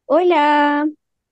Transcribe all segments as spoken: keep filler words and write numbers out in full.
Hola,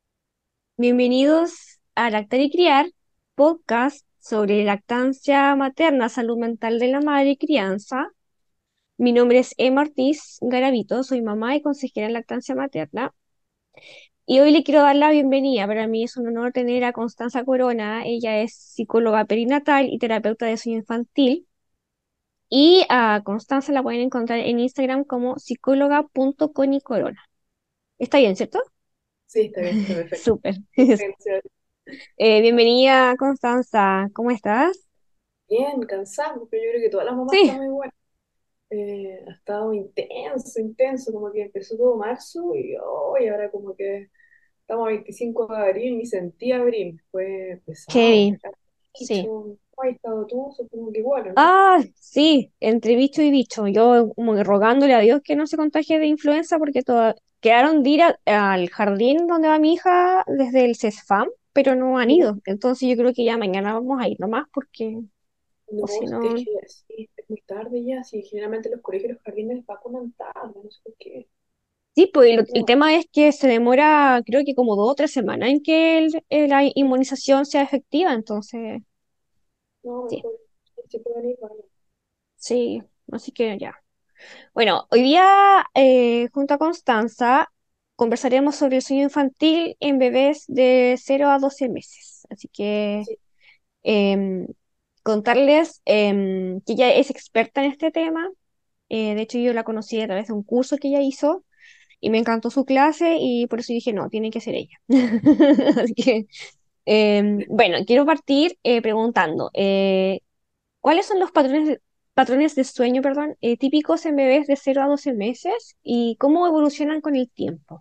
bienvenidos a Lactar y Criar, podcast sobre lactancia materna, salud mental de la madre y crianza. Mi nombre es Emma Ortiz Garavito, soy mamá y consejera en lactancia materna. Y hoy le quiero dar la bienvenida. Para mí es un honor tener a Constanza Corona. Ella es psicóloga perinatal y terapeuta de sueño infantil. Y a Constanza la pueden encontrar en Instagram como psicóloga.conicorona. ¿Está bien, cierto? Sí, está bien, está perfecto. Súper. Gracias. Eh, bienvenida, Constanza. ¿Cómo estás? Bien, cansado, pero yo creo que todas las mamás Sí, estamos igual. Eh, ha estado intenso, intenso, como que empezó todo marzo y hoy ahora como que estamos a veinticinco de abril, ni sentí abril, fue pesado. heavy. ¿Has dicho, Sí. ¿cómo has estado tú? Supongo que igual, ¿o no? Ah, sí, entre bicho y bicho. Yo como que rogándole a Dios que no se contagie de influenza porque toda... quedaron de ir a- al jardín donde va mi hija desde el CESFAM, pero no han ¿Ya? ido. Entonces yo creo que ya mañana vamos a ir nomás porque, o No, si es no... que sí, es muy tarde ya, sí, generalmente los colegios y los jardines vacunan tarde, no sé por qué. Sí, pues el, el No, tema es que se demora, creo que como dos o tres semanas en que el- eh, la inmunización sea efectiva. Entonces, no, sí, mejor se pueden ir, vaya. sí, así que ya. Bueno, hoy día, eh, junto a Constanza, conversaremos sobre el sueño infantil en bebés de cero a doce meses. Así que Sí, em, contarles em, que ella es experta en este tema. Eh, de hecho, yo la conocí a través de un curso que ella hizo y me encantó su clase y por eso dije, no, tiene que ser ella. Así que, em, bueno, quiero partir eh, preguntando, eh, ¿cuáles son los patrones de, patrones de sueño, perdón, eh, típicos en bebés de cero a doce meses y cómo evolucionan con el tiempo?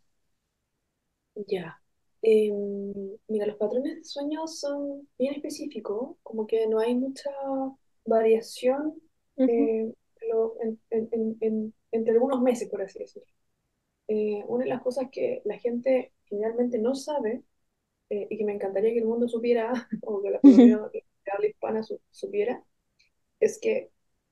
ya. Em, Mira, los patrones de sueño son bien específicos, como que no hay mucha variación Ujú, eh, lo- en- en- en- en- entre algunos meses, por así decirlo. Eh, una de las cosas que la gente generalmente no sabe eh, y que me encantaría que el mundo supiera, o que la, por lo ujú, menos la habla hispana su- supiera, es que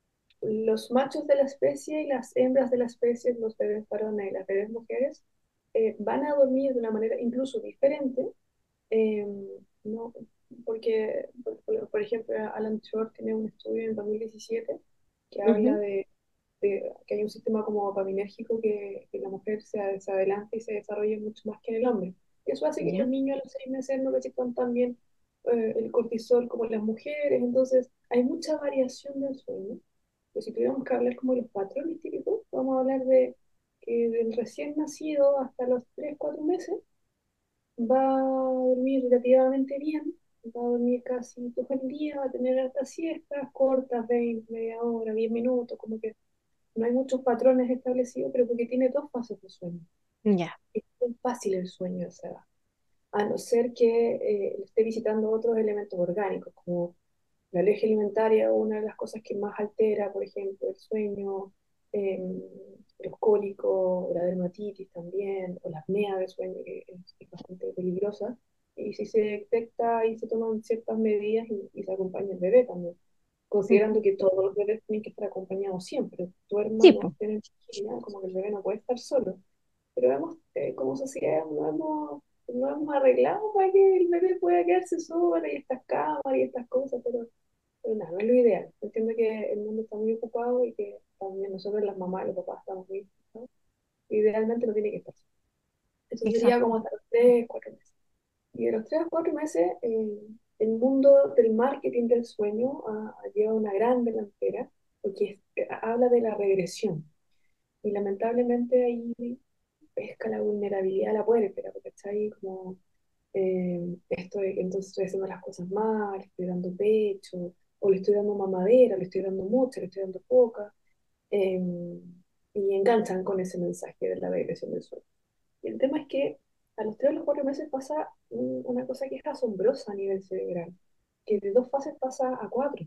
los machos de la especie y las hembras de la especie, los bebés varones y las bebés mujeres, eh, van a dormir de una manera incluso diferente. eh, ¿No? Porque, por, por- por ejemplo, Alan Shore tiene un estudio en dos mil diecisiete que habla ujú, de, de que hay un sistema como dopaminérgico que, que la mujer se, se adelanta y se desarrolla mucho más que en el hombre. Y eso hace que ya, los niños a los seis meses no reciban tan bien eh, el cortisol como las mujeres. Entonces, hay mucha variación del sueño. Pues si tuviéramos que hablar como de los patrones típicos, vamos a hablar de que del recién nacido hasta los tres cuatro meses va a dormir relativamente bien, va a dormir casi todo el día, va a tener hasta siestas cortas, veinte media hora, diez minutos, como que no hay muchos patrones establecidos, pero porque tiene dos fases de sueño. ya, Es muy fácil el sueño a esa edad, a no ser que eh, esté visitando otros elementos orgánicos, como la alergia alimentaria, una de las cosas que más altera, por ejemplo, el sueño, eh, los cólicos, la dermatitis también, o la apnea del sueño, que es, es bastante peligrosa. Y si se detecta y se toman ciertas medidas y, y se acompaña el bebé también, ujú. considerando que todos los bebés tienen que estar acompañados siempre, Sí, duerman o po. estén en vigilia, como que el bebé no puede estar solo. Pero hemos, eh, como sociedad, no hemos, no hemos arreglado para que el bebé pueda quedarse solo y estas cámaras y estas cosas, pero pero nada, no es lo ideal. Entiendo que el mundo está muy ocupado y que también nosotros, las mamás y los papás, estamos muy ocupados. Idealmente no tiene que estar así. Eso sería como Exacto. hasta los tres cuatro meses. Y de los tres a cuatro meses, eh, el mundo del marketing del sueño ah, lleva una gran delantera porque es- habla de la regresión. Y lamentablemente ahí pesca la vulnerabilidad a la puerpera, porque está ahí como eh, estoy, entonces estoy haciendo las cosas mal, estoy dando pecho, o le estoy dando mamadera, le estoy dando mucha, le estoy dando poca, eh, y enganchan con ese mensaje de la regresión del sueño. Y el tema es que a los tres o los cuatro meses pasa un- una cosa que es asombrosa a nivel cerebral, que de dos fases pasa a cuatro,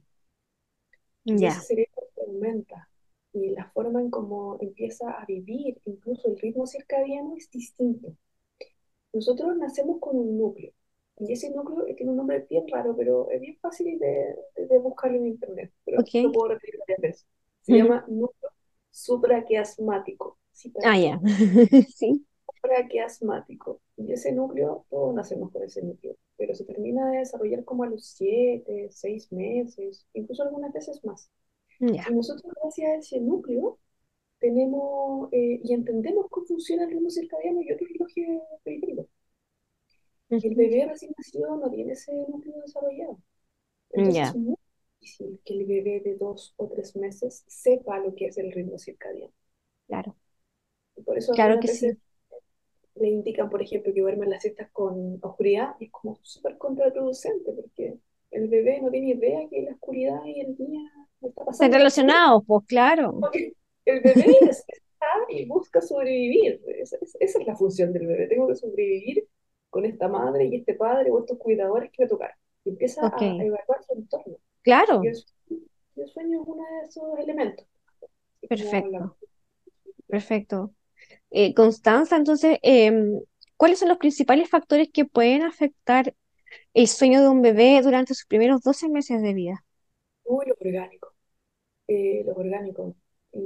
y ese Ya. cerebro se aumenta. Y la forma en cómo empieza a vivir, incluso el ritmo circadiano es distinto. Nosotros nacemos con un núcleo, y ese núcleo tiene un nombre bien raro, pero es bien fácil de, de- de buscarlo en internet, pero lo Ok. puedo repetir varias veces. Se Ujú. llama núcleo supraquiasmático. Sí, Ah, para- ya. Sí. paraquiasmático. Y ese núcleo, todos nacemos con ese núcleo, pero se termina de desarrollar como a los siete, seis meses, incluso algunas veces más. Ya. Y nosotros, gracias a ese núcleo, tenemos eh, y entendemos cómo funciona el ritmo circadiano y otros relojes periféricos. Y el Ujú. bebé recién nacido no tiene ese núcleo desarrollado. Entonces es Ya, muy difícil que el bebé de dos o tres meses sepa lo que es el ritmo circadiano. claro. Y por eso Claro algunas que veces sí. le indican, por ejemplo, que duermen las siestas con oscuridad y es como súper contraproducente porque el bebé no tiene idea que la oscuridad y el día está Están pasando factura. relacionados, pues claro. Porque el bebé está y busca sobrevivir. Esa, esa- esa es la función del bebé. Tengo que sobrevivir con esta madre y este padre o estos cuidadores que me tocaron. Y empieza a, a Ok, evaluar su entorno. Y claro, el, sueño el sueño es uno de esos elementos. Así como hablamos. perfecto, perfecto. Eh, Constanza, entonces, em, ¿cuáles son los principales factores que pueden afectar el sueño de un bebé durante sus primeros doce meses de vida? Uy, los orgánicos. Eh, los orgánicos. Y,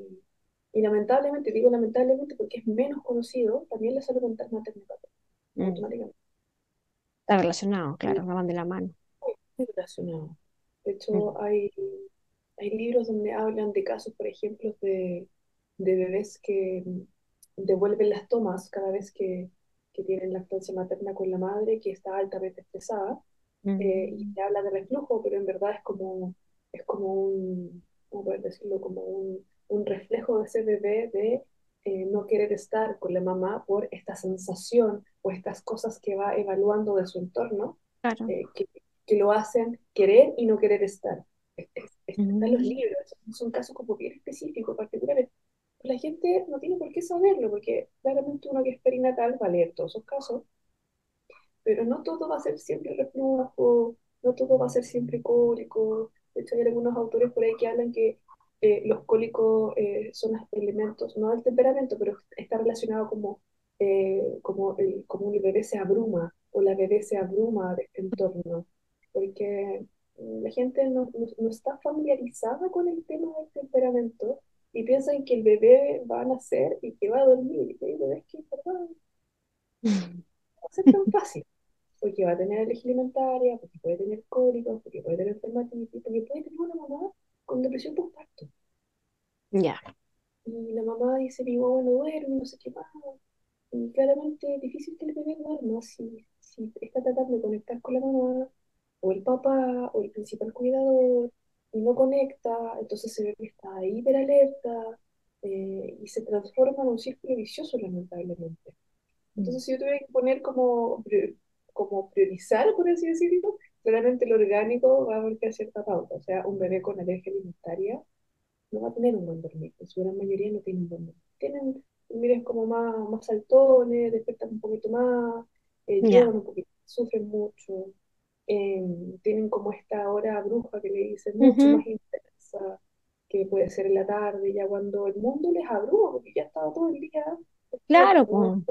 y lamentablemente, digo lamentablemente porque es menos conocido, también la salud mental materna y paterna, Mm, automáticamente. está relacionado, claro, no van de la mano. Muy relacionado. De Mm, hecho, hay, hay libros donde hablan de casos, por ejemplo, de, de bebés que mm, devuelven las tomas cada vez que, que tienen lactancia materna con la madre, que está altamente estresada, eh, y mm, se habla de reflujo, pero en verdad es como, es como un, ¿cómo poder decirlo? Como un, un reflejo de ese bebé de eh, no querer estar con la mamá por esta sensación o estas cosas que va evaluando de su entorno, claro. eh, que, que lo hacen querer y no querer estar. Es- es- es- están los Mm, libros, son casos como bien específicos, particulares. La gente no tiene por qué saberlo, porque claramente uno que es perinatal va a leer todos esos casos, pero no todo va a ser siempre reflujo, no todo va a ser siempre cólico. De hecho, hay algunos autores por ahí que hablan que eh, los cólicos eh, son elementos, no del temperamento, pero está relacionado como, eh, como, el, como el bebé se abruma o la bebé se abruma de este entorno, porque mm, la gente no, no, no está familiarizada con el tema del temperamento y piensan que el bebé va a nacer y que va a dormir. Y hay bebés que, ¿verdad? No va a ser tan fácil porque va a tener alergia alimentaria, porque puede tener cólicos, porque puede tener dermatitis, porque puede tener una mamá con depresión postparto. ya, Y la mamá dice, mi guagua no duerme, no sé qué pasa. Y claramente es difícil que el bebé duerma si, si está tratando de conectar con la mamá, o el papá, o el principal cuidador, y no conecta, entonces el bebé está hiperalerta, eh, y se transforma en un círculo vicioso, lamentablemente. mm, Entonces, si yo tuviera que poner como, como priorizar, por así decirlo, claramente lo orgánico va a marcar cierta pauta. O sea, un bebé con alergia alimentaria no va a tener un buen dormir. En su gran mayoría no tienen un buen dormir. Tienen, miren, como más, más saltones, despiertan un poquito más, eh, ya. lloran un poquito, sufren mucho. Eh, tienen como esta hora bruja que le dicen mucho Ujú, más intensa, que puede ser en la tarde, ya cuando el mundo les abruma, porque ya estaba todo el día claro, despierto. pues.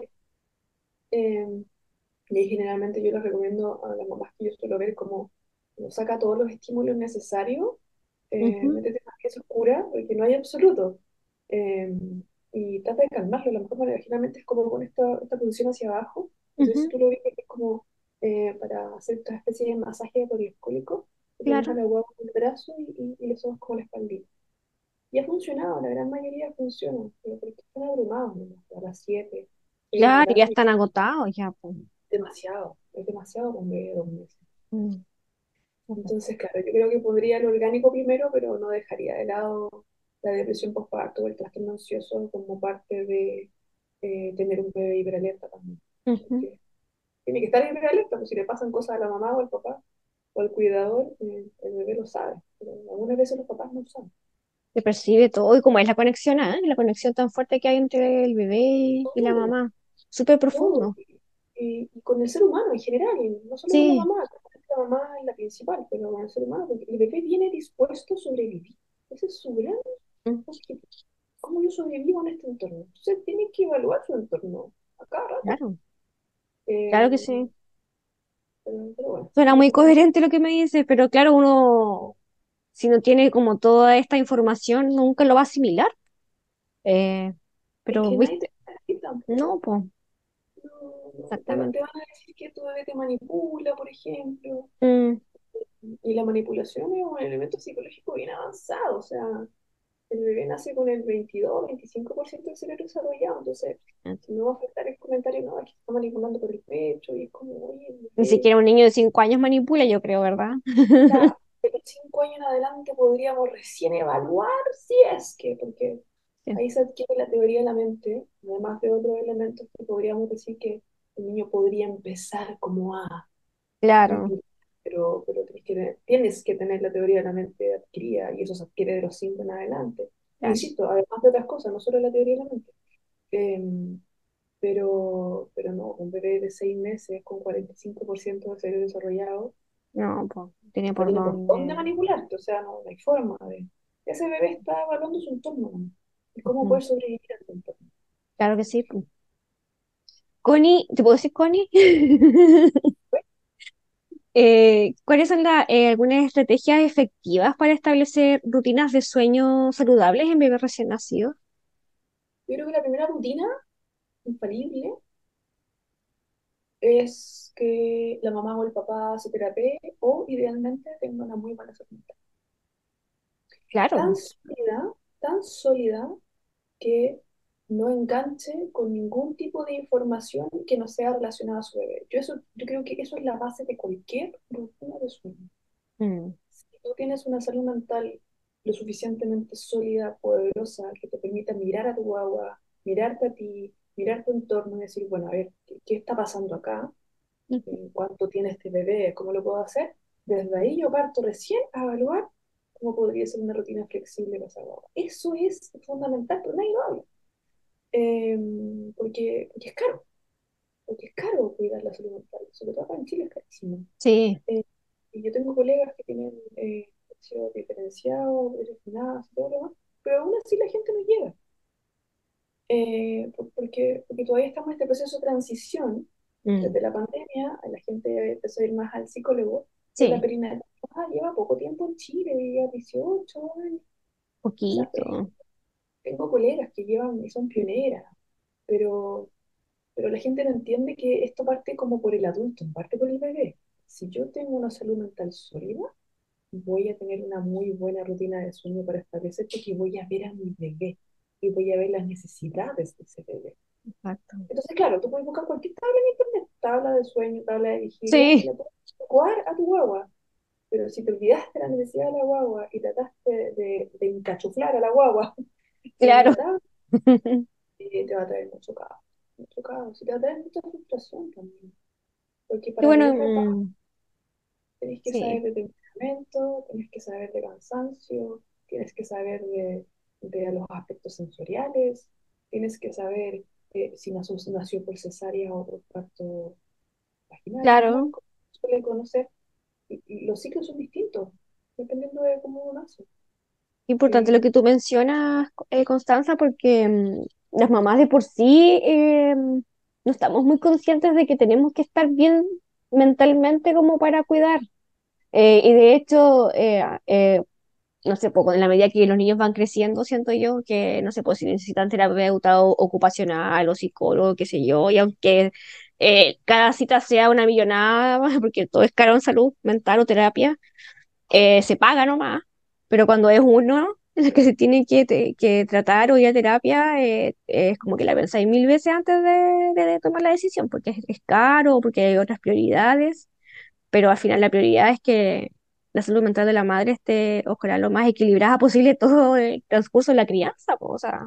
Eh, y ahí generalmente yo les recomiendo a las mamás que yo suelo ver como no saca todos los estímulos necesarios, eh, Ujú, métete más que eso oscura, porque no hay absoluto. Eh, y trata de calmarlo. La mejor manera generalmente es como con esta, esta posición hacia abajo. Entonces, si ujú, tú lo ves, es como eh, para hacer esta especie de masaje por el escólico, tú pones a claro. la guagua con el brazo y, y, y le sobas como la espaldita. Y ha funcionado, la gran mayoría funciona, pero porque están abrumados, ¿no? A las siete seis de la Claro, ya tarde, están agotados, ya, pues. demasiado, es demasiado con un bebé de dos meses. Mm, Entonces, claro, yo creo que pondría lo orgánico primero, pero no dejaría de lado la depresión postparto o el trastorno ansioso como parte de eh, tener un bebé hiperalerta también. ujú. Porque tiene que estar hiperalerta, pues si le pasan cosas a la mamá o al papá o al cuidador, eh, el bebé lo sabe, pero algunas veces los papás no saben. Se percibe todo y como es la conexión, ¿ah? La conexión tan fuerte que hay entre el bebé y la Todo, mamá. Súper todo. profundo. Y, y con el ser humano en general, y no solo con la Sí. mamá, la mamá es la principal, pero con el ser humano, porque el bebé viene dispuesto a sobrevivir. Ese es su gran Mm, objetivo. ¿Cómo yo sobrevivo en este entorno? Entonces tiene que evaluar su entorno a cada rato. claro, claro que Eh, sí. pero, pero bueno, Suena tiene muy que tener coherente lo que me dices, pero claro, uno, si no tiene como toda esta información, nunca lo va a asimilar. Eh, es pero, que nadie te viste, va a decir no, tampoco. pues. no, te, va- te exactamente. van a decir que tu bebé te manipula, por ejemplo, Mm, y la manipulación es un elemento psicológico bien avanzado, o sea, el bebé nace con el veintidós, veinticinco por ciento del cerebro desarrollado, entonces no va a afectar el comentario, no, es que está manipulando por el pecho, y es como, oye, el Ni bebé, siquiera un niño de cinco años manipula, yo creo, ¿verdad? ya, de los cinco años en adelante podríamos recién evaluar si es que, porque Sí, ahí se adquiere la teoría de la mente, además de otros elementos que podríamos decir que el niño podría empezar como a claro, manipular, pero, pero tienes que, tienes que tener la teoría de la mente adquirida y eso se adquiere de los cinco en adelante. claro. Insisto, además de otras cosas, no solo la teoría de la mente. Em, pero, pero no, un bebé de seis meses con cuarenta y cinco por ciento de cerebro desarrollado No, pues, tiene no por tiene por dónde dónde. manipularte, o sea, no, no hay forma de... Ese bebé está evaluando su entorno, ¿no? Y cómo Ujú, poder sobrevivir a su entorno. claro que sí, pues. Connie, ¿te puedo decir Connie? Eh, ¿cuáles son la- eh, algunas estrategias efectivas para establecer rutinas de sueño saludables en bebés recién nacidos? Yo creo que la primera rutina infalible es que la mamá o el papá se terapee o idealmente tenga una muy buena salud mental. Tan Claro. sólida, tan sólida que no enganche con ningún tipo de información que no sea relacionada a su bebé. Yo, eso, yo creo que eso es la base de cualquier rutina de sueño. Mm, Si tú tienes una salud mental lo suficientemente sólida, poderosa, que te permita mirar a tu guagua, mirarte a ti, mirar tu entorno y decir, bueno, a ver, ¿qué, qué está pasando acá? ujú. Eh, ¿Cuánto tiene este bebé? ¿Cómo lo puedo hacer? Desde ahí yo parto recién a evaluar cómo podría ser una rutina flexible para esa guagua. Eso es fundamental, pero nadie lo habla. Eh, porque, porque es caro, porque es caro cuidar la salud mental, sobre todo acá en Chile es carísimo. Sí, Eh, y yo tengo colegas que tienen eh, precios diferenciados, precios finados y todo lo demás, pero aún así la gente no llega, eh, por- porque, porque todavía estamos en este proceso de transición. mm, Desde la pandemia, la gente empezó a ir más al psicólogo, pero la sí, perinatal lleva poco tiempo en Chile, lleva dieciocho años. O sea, eh, poquito. tengo colegas que llevan y son pioneras, pero Pero la gente no entiende que esto parte como por el adulto, no parte por el bebé. Si yo tengo una salud mental sólida, voy a tener una muy buena rutina de sueño para establecer porque voy a ver a mi bebé y voy a ver las necesidades de ese bebé. Exacto. Entonces, claro, tú puedes buscar cualquier tabla en internet, tabla de sueño, tabla de vigilia, y Sí, la puedes adecuar a tu guagua. Pero si te olvidaste la necesidad de la guagua y trataste de, de encachuflar a la guagua en claro. una tabla, eh, te va a traer mucho caos. Mucho caos. Y te va a traer mucha frustración también. Porque Y para bueno, tener papá mm, tenés que saber sí, de temperamento, tenés que saber de cansancio, tienes que saber de, de los aspectos sensoriales, tienes que saber eh, si nació, nació por cesárea o por parto vaginal, normal, claro. como se suele conocer. Y, y los ciclos son distintos, dependiendo de cómo uno nace. Importante lo Eh, que tú mencionas, eh, Constanza, porque mm, las mamás de por sí eh, no estamos muy conscientes de que tenemos que estar bien mentalmente como para cuidar. Eh, y de hecho, eh, eh, no sé, poco, en la medida que los niños van creciendo, siento yo que, no sé, pues si necesitan terapeuta o- ocupacional o psicólogo, qué sé yo, y aunque eh, cada cita sea una millonada, porque todo es caro en salud mental o terapia, eh, se paga nomás, pero cuando es uno el que se tiene que, te- que tratar o ir a terapia, eh, es como que la pensáis mil veces antes de, de- de tomar la decisión, porque es, es caro, porque hay otras prioridades, pero al final la prioridad es que la salud mental de la madre esté, ojalá, lo más equilibrada posible todo el transcurso de la crianza, po, o sea,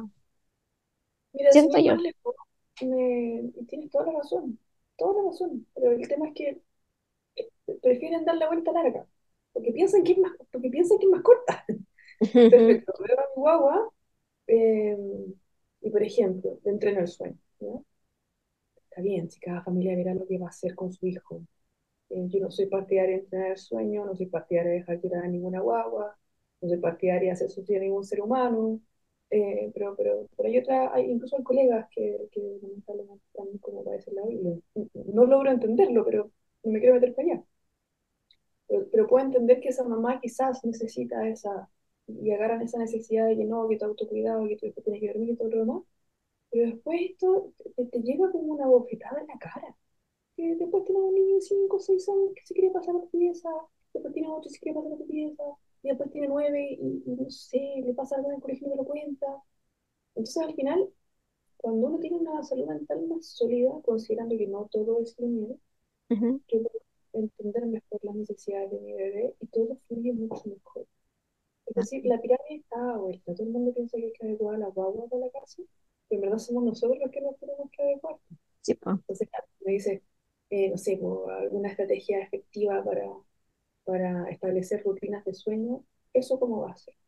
Mira, sin siento ir yo. más lejos, me, y tienes toda la razón, toda la razón, pero el tema es que prefieren dar la vuelta larga, porque piensan que es más, porque piensan que es más corta. Perfecto, veo a mi guagua eh, y, por ejemplo, le entreno el sueño, ¿no? Está bien, si cada familia verá lo que va a hacer con su hijo. Eh, yo no soy partidaria de entrenar el sueño, no soy partidaria de dejar llorar a ninguna guagua, no soy partidaria de hacer sufrir a ningún ser humano, eh, pero, pero, pero hay otra, hay, incluso hay colegas que, que lamentablemente están como para ese lado y lo- no logro entenderlo, pero no me quiero meter para allá. Pero, pero puedo entender que esa mamá quizás necesita esa, y agarran esa necesidad de que no, que tu autocuidado, que tu hijo tiene que dormir y todo lo demás, Pero después esto te, te llega como una bofetada en la cara. Que después tiene un niño de cinco o seis años que se quiere pasar a tu pieza, después tiene otro que se quiere pasar a tu pieza, y después tiene nueve y, y no sé, le pasa algo en el colegio y no me lo cuenta. Entonces al final, cuando uno tiene una salud mental más sólida, considerando que no todo es lineal, Ujú, yo puedo entender mejor las necesidades de mi bebé y todo fluye mucho mejor. Es decir, la pirámide está a vuelta. Todo el mundo piensa que hay que adecuar a la guagua de la casa, pero en verdad somos nosotros los que nos tenemos que adecuar. sí, po, Entonces, claro, me dice, eh, no sé, como alguna estrategia efectiva para, para establecer rutinas de sueño, ¿eso cómo va a ser?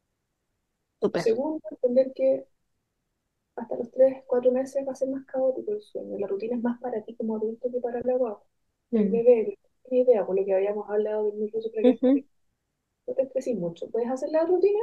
súper. Segundo, entender que hasta los tres cuatro meses va a ser más caótico el sueño. La rutina es más para ti como adulto que para la guagua. El Mm, bebé, no tiene idea, por lo que habíamos hablado del micro ujú, supraquiasmático, no te estreses mucho. Puedes hacer la rutina,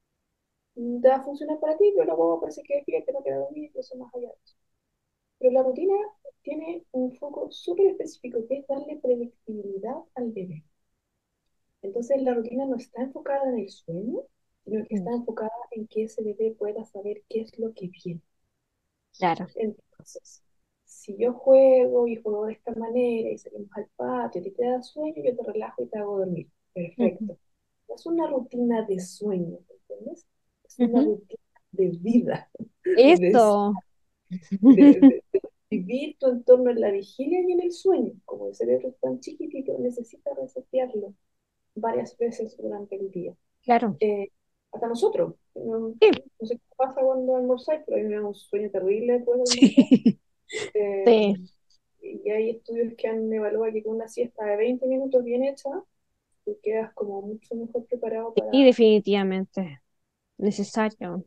mm, te va a funcionar para ti, pero la guagua parece que despierta, no queda dormir, y eso más allá de eso. Pero la rutina tiene un foco súper específico, que es darle predictibilidad al bebé. Entonces la rutina no está enfocada en el sueño, sino que mm, está enfocada en que ese bebé pueda saber qué es lo que viene. claro. Entonces, si yo juego y juego de esta manera y salimos al patio, a ti te da sueño, yo te relajo y te hago dormir. Ujú, Perfecto. No es una rutina de sueño, ¿entiendes? Es una ujú. rutina de vida, de, Eso, de, de- de vivir tu entorno en la vigilia y en el sueño. Como el cerebro es tan chiquitito, necesita resetearlo varias veces durante el día. claro. Eh, Hasta nosotros. No, Sí, no sé qué pasa cuando almorzáis, pero a mí me da un sueño terrible después de almorzar. sí, Eh, sí. y hay estudios que han evaluado que con una siesta de veinte minutos bien hecha, tú quedas como mucho mejor preparado Sí, para... definitivamente. Necesario.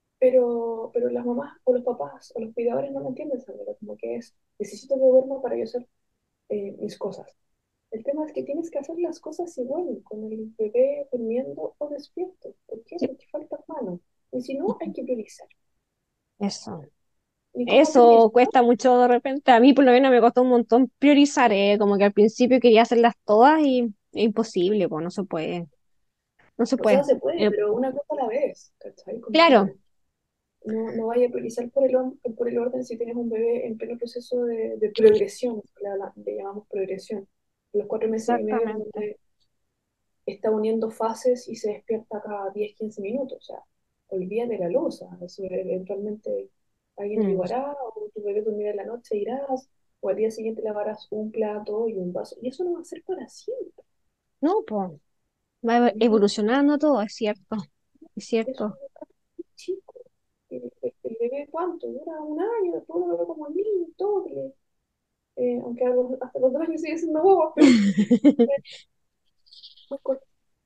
Pero, pero las mamás o los papás o los cuidadores no lo entienden, Sandra, como que es, necesito que duerma para yo hacer eh, mis cosas. El tema es que tienes que hacer las cosas igual, con el bebé durmiendo o despierto. ¿Por qué? Sí. Porque falta mano. Y si no, hay que priorizar. Eso. ¿Y cómo Eso priorizar? cuesta mucho de repente. A mí por lo menos me costó un montón priorizar, eh, como que al principio quería hacerlas todas y es imposible, pues no se puede. No se O sea, puede. se puede, Eh, pero una cosa a la vez, ¿cachai? claro, Como no, no vaya a priorizar por el, on- por el orden si tienes un bebé en pleno proceso de, de progresión, la- la- le llamamos progresión. Los cuatro meses y medio en exactamente. donde está uniendo fases y se despierta cada diez quince minutos. O sea, olvídate de la luz. ¿Ah? Eso eventualmente alguien Mm. ayudará, o tu bebé dormirá en la noche e irás, o al día siguiente lavarás un plato y un vaso. Y eso no va a ser para siempre. No, pues va Y eso evolucionando todo, es cierto. Es es un cierto. detalle chico. El, el- el bebé, ¿cuánto? Dura un año, después uno lo ve como el niño, todo. Que le- eh, aunque a los- hasta los dos años sigue siendo boba, pero es muy corto.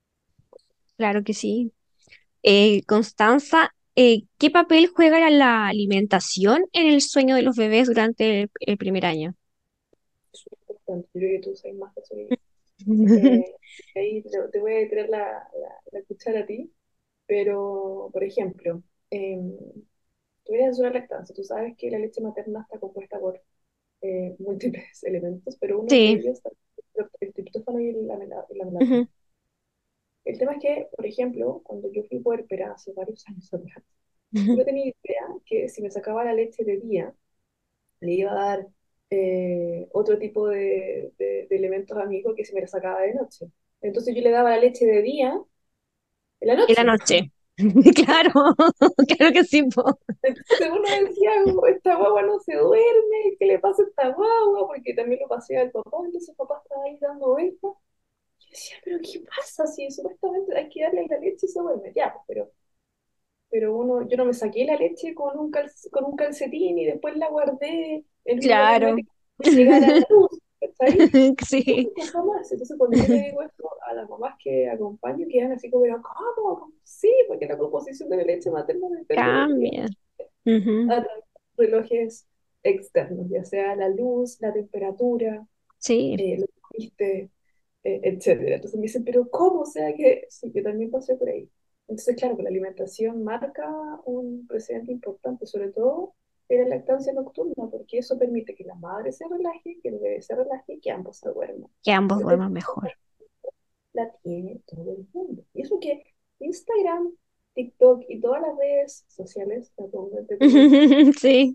Claro que sí. Eh, Constanza, eh, ¿qué papel juega la, la alimentación en el sueño de los bebés durante el, el primer año? Es súper importante. Yo creo que tú sabes más de eso que yo. Eh, Ahí te, te voy a tirar la, la, la cuchara a ti, pero, por ejemplo, eh, tú eres una lactancia, tú sabes que la leche materna está compuesta por eh, múltiples elementos, pero uno de Sí. ellos es el triptófano y la, mela- y la melamina. Ujú, El tema es que, por ejemplo, cuando yo fui puerpera hace varios años atrás, yo ujú. no tenía idea que si me sacaba la leche de día, le iba a dar eh, otro tipo de, de, de elementos a mi hijo que si me la sacaba de noche. Entonces yo le daba la leche de día en la En la noche. noche. Claro, claro que sí, po. Entonces uno decía, "Oh, esta guagua no se duerme, ¿qué le pasa a esta guagua?" Porque también lo pasé al papá, entonces el papá estaba ahí dando vueltas. Yo decía, pero ¿qué pasa si supuestamente hay que darle la leche y se duerme? Ya, pero pero uno, yo no me saqué la leche con un, cal- con un calcetín y después la guardé en un lugar Claro. hermético que llegara la luz, ¿cachai? Sí. Nunca jamás. Entonces, cuando yo le digo esto a las mamás que acompaño, quedan así como, pero ¿cómo? ¿Cómo? Sí, porque la composición de la leche materna depende del día Cambia. Ujú, a través de relojes externos, ya sea la luz, la temperatura, sí, eh, lo que viste, eh, etcétera. Entonces me dicen, pero ¿cómo? O sea que sí, yo también pasé por ahí. Entonces, claro, que la alimentación marca un precedente importante, sobre todo en la lactancia nocturna, porque eso permite que la madre se relaje, que el bebé se relaje y que ambos se duerman. que ambos Esta duerman mejor. la tiene todo el mundo. Y eso que Instagram, TikTok y todas las redes sociales, la pongo entre comillas, Sí,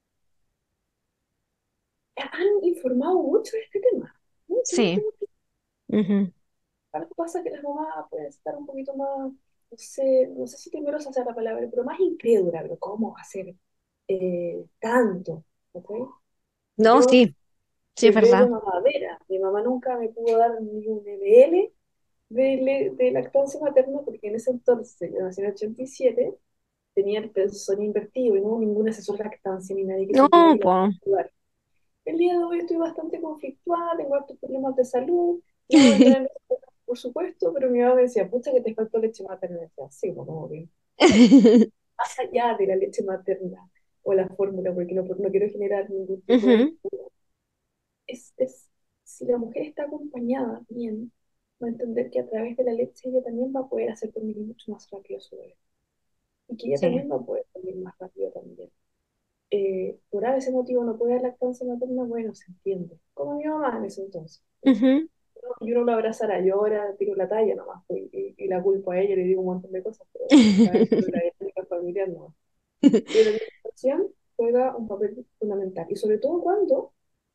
han informado mucho de este tema. Mucho, mucho, sí. mucho. Ujú. Algo pasa que las mamás pueden estar un poquito más, no sé, no sé si temerosas sea la palabra, pero más incrédulas, pero ¿cómo hacer eh, tanto? ¿Ok? No, Yo, sí, sí es bebé de verdad. mamadera, mi mamá nunca me pudo dar ni un ml de, le- de lactancia materna porque en ese entonces, yo nací en el ochenta y siete, tenía el pezón invertido y no hubo ningún asesor de lactancia ni nadie que No, supiera y la pues. ayudar. El día de hoy estoy bastante conflictuada, tengo hartos problemas de salud, no voy a entrar en eso, por supuesto, pero mi mamá me decía, pucha que te faltó leche materna. Y decía, sí, pues, como que más allá de la leche materna o la fórmula, porque no, no quiero generar ningún tipo de Ujú. disputa, es, es, si la mujer está acompañada bien, va a entender que a través de la leche ella también va a poder hacer dormir mucho más rápido a su bebé. Y que ella Sí. también va a poder dormir más rápido también. Eh, por ese motivo no puede dar lactancia materna, bueno, se entiende. Como mi mamá en ese entonces. Ujú. Yo no lo abrazara, yo ahora tiro la talla nomás, pues, y, y la culpo a ella, le digo un montón de cosas, pero está dentro de la dinámica familiar, no. Pero la alimentación juega un papel fundamental, y sobre todo cuando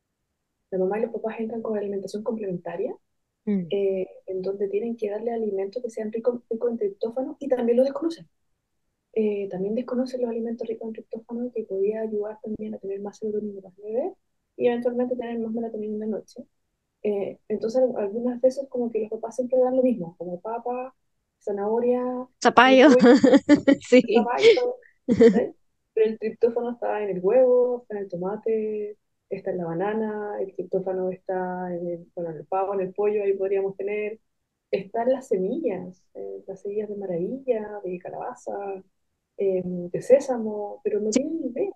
la mamá y los papás entran con alimentación complementaria, Mm. eh, en donde tienen que darle alimentos que sean ricos rico en triptófano y también lo desconocen. Eh, también desconocen los alimentos ricos en triptófano que podía ayudar también a tener más serotonina para el bebé y eventualmente tener más melatonina en la noche. Eh, entonces, algunas veces como que los papás siempre dan lo mismo, como papa, zanahoria, Zapallo. repollo, Sí. zapallo, ¿sí? Pero el triptófano está en el huevo, está en el tomate, está en la banana, el triptófano está en el, bueno, en el pavo, en el pollo, ahí podríamos tener, está en las semillas, eh, las semillas de maravilla, de calabaza, eh, de sésamo, pero no Sí, tienen ni idea.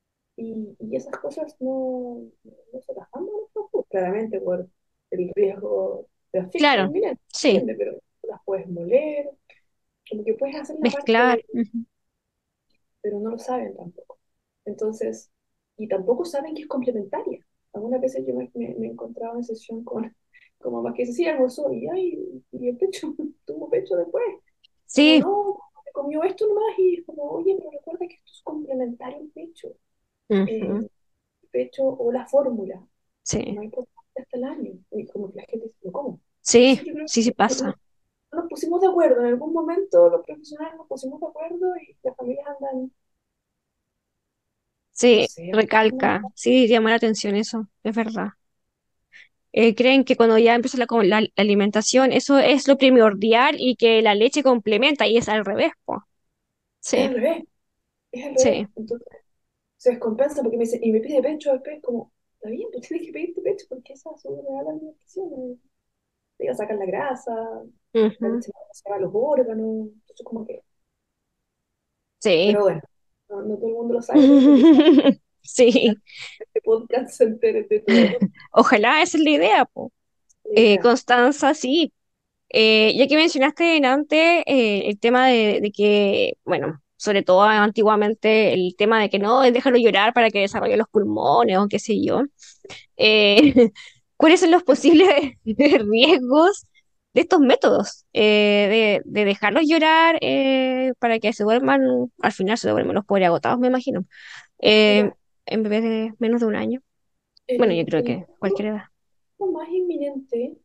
Y, y esas cosas no, no se las damos a los papás, claramente por el riesgo de asfixia claro. inminente, Sí. ¿entiendes? Pero las puedes moler, como que puedes hacer la parte Mezclar. de, Ujú. pero no lo saben tampoco. Entonces, y tampoco saben que es complementaria. Algunas veces yo me, me, me he encontrado en sesión con, con mamás que dicen, sí, almorzó, y ay, y el pecho, tuvo pecho después. Como, Sí. no, se comió esto nomás, y es como, oye, pero recuerda que esto es complementario al pecho. Ujú. Eh, pecho o la fórmula, Sí. más importante hasta el año. Y como que la gente dice, ¿cómo? Sí. Entonces yo creo Sí, sí que no, no- pasa. no nos pusimos de acuerdo. En algún momento los profesionales nos pusimos de acuerdo y las familias andan, no Sí, sé, recalca. Sí, llama la atención eso, es verdad. Eh, creen que cuando ya empieza la, co- la- la alimentación, eso es lo primordial y que la leche complementa y es al revés, po. es Sí, al revés, es al sí. revés. Entonces se descompensa porque me dice, y me pide pecho después, como, está bien, pues tienes que pedirte pecho porque esa es su real alimentación. eh. Te iba a sacar la grasa, la Ujú. leche se va a los órganos, entonces como que, Sí. pero bueno, no, no todo el mundo lo sabe, pero quizás Sí. este podcast se entere de todo. Ojalá esa es la idea, po. La Eh, idea. Constanza, sí. Eh, ya que mencionaste antes eh, el tema de, de que, bueno, sobre todo antiguamente el tema de que no, déjalo llorar para que desarrolle los pulmones o qué sé yo. Eh, ¿cuáles son los posibles riesgos de estos métodos? Eh, de, de dejarlos llorar eh, para que se duerman, al final se duermen los pobres agotados, me imagino, eh, Mira, en bebés de menos de un año. Bueno, yo el, creo el que cualquier edad. riesgo más inminente,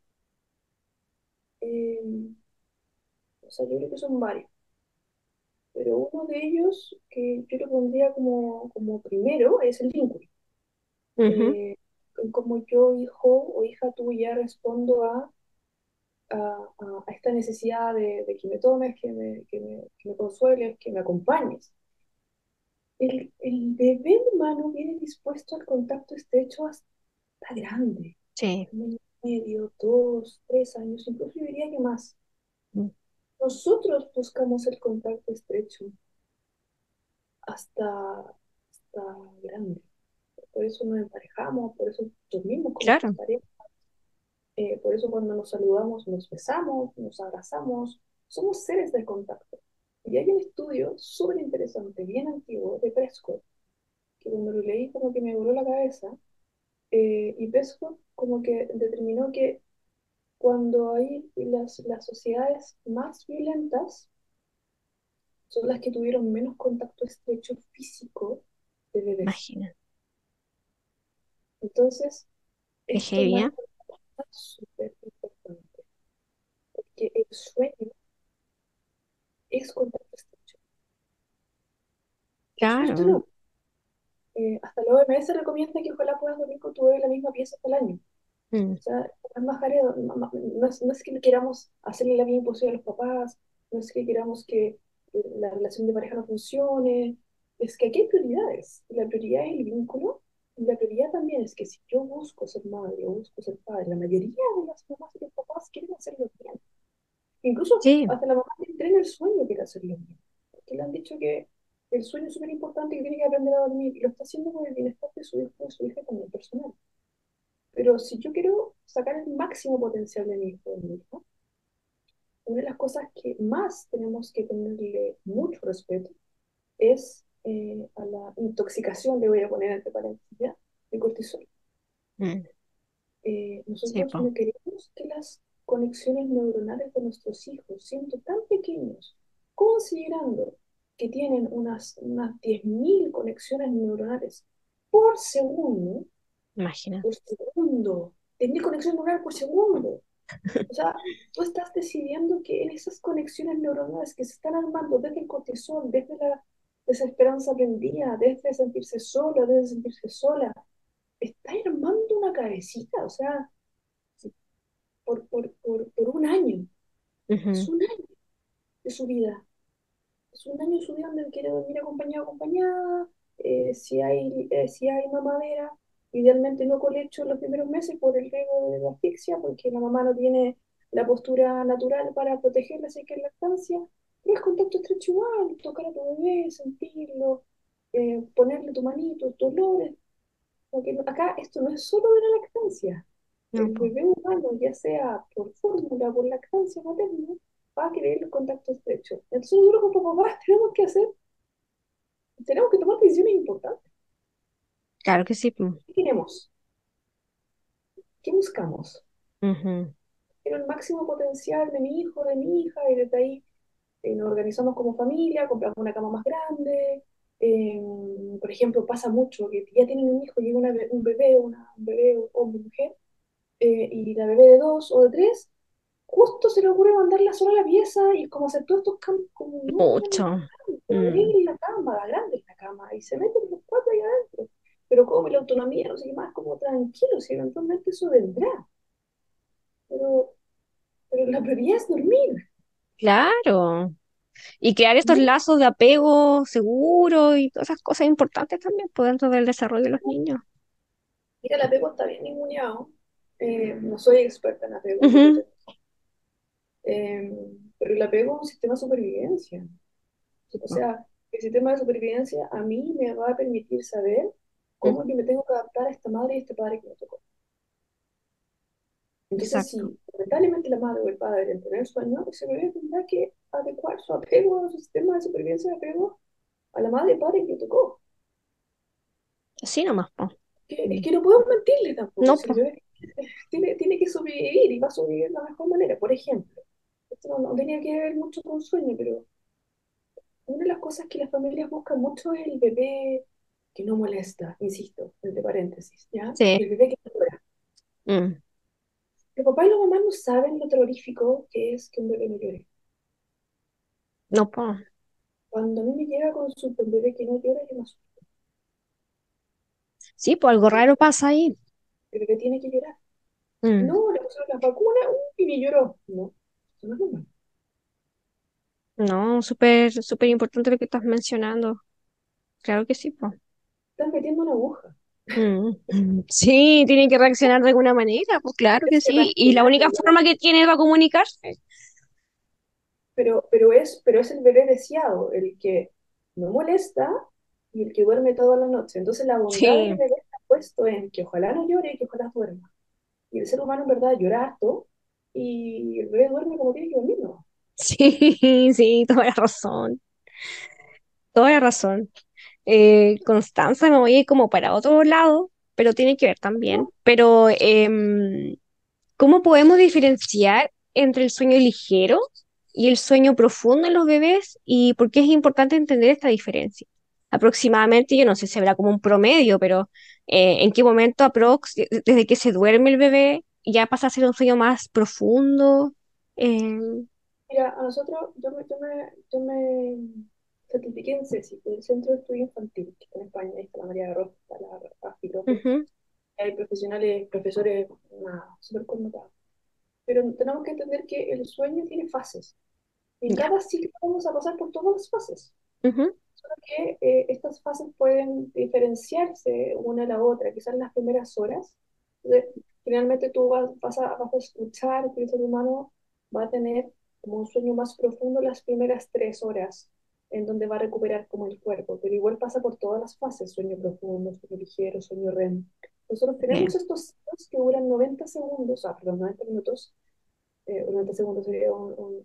eh, o sea, yo creo que son varios, pero uno de ellos que yo lo pondría como, como primero es el vínculo. Ujú. Eh, como yo, hijo o hija tuya, respondo a, a, a- a esta necesidad de, de que me tomes, que me, que me, que me consueles, que me acompañes. El, el bebé humano viene dispuesto al contacto estrecho hasta grande, Sí. un año y medio, dos, tres años, incluso yo diría que más. Mm. Nosotros buscamos el contacto estrecho hasta, hasta grande. Por eso nos emparejamos, por eso dormimos con nuestras Claro, parejas, eh, por eso cuando nos saludamos nos besamos, nos abrazamos, somos seres del contacto. Y hay un estudio súper interesante, bien antiguo, de Prescott, que cuando lo leí como que me voló la cabeza, eh, y Prescott como que determinó que cuando hay las, las sociedades más violentas, son las que tuvieron menos contacto estrecho físico de bebés. Imagina. Entonces, Qué esto heavy, ¿eh? marca una cosa súper importante, porque el sueño es contacto estrecho. El sueño Claro. no. Eh, hasta la O M S recomienda que ojalá puedas dormir con tu bebé en la misma pieza hasta el año. Mm. O sea, es más jaleo, no, no- no es, no es que queramos hacerle la vida imposible a los papás, no es que queramos que la relación de pareja no funcione, es que aquí hay prioridades. Y la prioridad es el vínculo, y la prioridad también es que si yo busco ser madre o busco ser padre, la mayoría de las mamás y los papás quieren hacerlo bien. Incluso Sí, hasta la mamá que entrena el sueño quiere hacerlo bien. Porque le han dicho que el sueño es súper importante y que tiene que aprender a dormir, y lo está haciendo por el bienestar de su hijo y de su hija también personal. Pero si yo quiero sacar el máximo potencial de mi hijo o de mi hija, una de las cosas que más tenemos que tenerle mucho respeto es eh, a la intoxicación, le voy a poner entre paréntesis, ¿ya? De cortisol. mm, Eh, sí, nosotros po. no queremos que las conexiones neuronales de nuestros hijos, siendo tan pequeños, considerando que tienen unas, unas diez mil conexiones neuronales por segundo, Imagina. por segundo, diez mil conexiones neuronales por segundo. O sea, tú estás decidiendo que en esas conexiones neuronales que se están armando desde el cortisol, desde la desesperanza aprendida, desde sentirse solo, desde sentirse sola, está armando una cabecita, o sea, por, por, por, por un año. Es Ujú. un año de su vida. Es un año de su vida donde quiere dormir acompañado o acompañada. Eh, si hay, eh, si hay mamadera, idealmente no colecho en los primeros meses por el riesgo de la asfixia, porque la mamá no tiene la postura natural para protegerla si hay que es lactancia. Pero es contacto estrecho igual, tocar a tu bebé, sentirlo, eh, ponerle tu manito, dolores. Porque acá esto no es solo de la lactancia. No, El po. bebé humano, ya sea por fórmula, por lactancia materna, va a querer el contacto estrecho. Entonces nosotros como papás tenemos que hacer, tenemos que tomar decisiones importantes. Claro que sí, po. ¿Qué queremos? ¿Qué buscamos? Ujú. Quiero el máximo potencial de mi hijo, de mi hija, y desde ahí eh, nos organizamos como familia, compramos una cama más grande. Eh, por ejemplo, pasa mucho que ya tienen un hijo, llega una be- un bebé, una, un bebé, hombre, mujer, eh, y la bebé de dos o de tres, justo se le ocurre mandarla sola a la pieza y como hacer todos estos cambios, como no, Mucho. pero Mm. en la cama, la grande es la cama, y se meten los cuatro ahí adentro. Pero como la autonomía, no sé qué más, como tranquilo, si eventualmente eso vendrá. Pero, pero la prioridad es dormir, Claro. Y crear estos ¿no? lazos de apego seguro y todas esas cosas importantes también por dentro del desarrollo de los niños. Mira, el apego está bien ninguneado. Eh, no soy experta en apego, yo Ujú. pretendo. Eh, pero el apego es un sistema de supervivencia. Sí, O po. sea, el sistema de supervivencia a mí me va a permitir saber cómo Ujú. yo me tengo que adaptar a esta madre y a este padre que me tocó. Entonces, Exacto. si lamentablemente la madre o el padre en tener sueño, ese bebé tendrá que adecuar su apego, su sistema de supervivencia de apego a la madre y padre que le tocó. Así nomás, po. Que, es Mm. que no podemos mentirle tampoco, No, si el po. bebé tiene, tiene que sobrevivir y va a sobrevivir de la mejor manera. Por ejemplo, esto no, no tenía que ver mucho con sueño, pero una de las cosas que las familias buscan mucho es el bebé que no molesta, insisto, entre paréntesis, ¿ya? Sí. El bebé que no llora. Mm. Los papás y las mamás no saben lo terrorífico que es que un bebé no llore. No, po. Cuando a mí me llega con su un bebé que no llora, yo me asusto. Sí, pues algo El raro pasa ahí. bebé tiene que llorar. Mm. No, le pusieron las vacunas uh, y ni lloró. No, eso no es normal. No, súper, súper importante lo que estás mencionando. Claro que sí, po. Están metiendo una aguja. Mm. Mm. Sí, tiene que reaccionar de alguna manera, pues claro que Es que sí. Y la reaccionar, única ¿no? forma que tiene para comunicarse. Pero, pero, es, pero es el bebé deseado, el que no molesta y el que duerme toda la noche. Entonces la bondad del Sí, bebé está puesto en que ojalá no llore y que ojalá duerma. Y el ser humano en verdad llora harto y el bebé duerme como tiene que dormir, ¿no? sí, sí, toda la razón. Toda la razón. Eh, Constanza, me voy a ir como para otro lado, pero tiene que ver también. Pero, em, ¿cómo podemos diferenciar entre el sueño ligero? y el sueño profundo en los bebés y por qué es importante entender esta diferencia. Aproximadamente, yo no sé si habrá como un promedio, pero eh, en qué momento aprox, de- desde que se duerme el bebé, ya pasa a ser un sueño más profundo. Eh, Mira, a nosotros, yo me, yo me, yo me certifiqué en CESI, el Centro de Estudio Infantil, que está en España, ahí está la María de Rosa, está la Rafi López, ujú, hay profesionales, profesores, nada, súper connotados. Pero tenemos que entender que el sueño tiene fases. En ya, cada ciclo vamos a pasar por todas las fases. ujú, Solo que eh, estas fases pueden diferenciarse una de la otra, quizás las primeras horas. Entonces, generalmente tú vas, vas a, vas a escuchar que el ser humano va a tener como un sueño más profundo las primeras tres horas, en donde va a recuperar como el cuerpo, pero igual pasa por todas las fases, sueño profundo, sueño ligero, sueño R E M. Nosotros bien. tenemos estos ciclos que duran noventa segundos, ah, perdón, noventa minutos, eh, noventa segundos sería un, un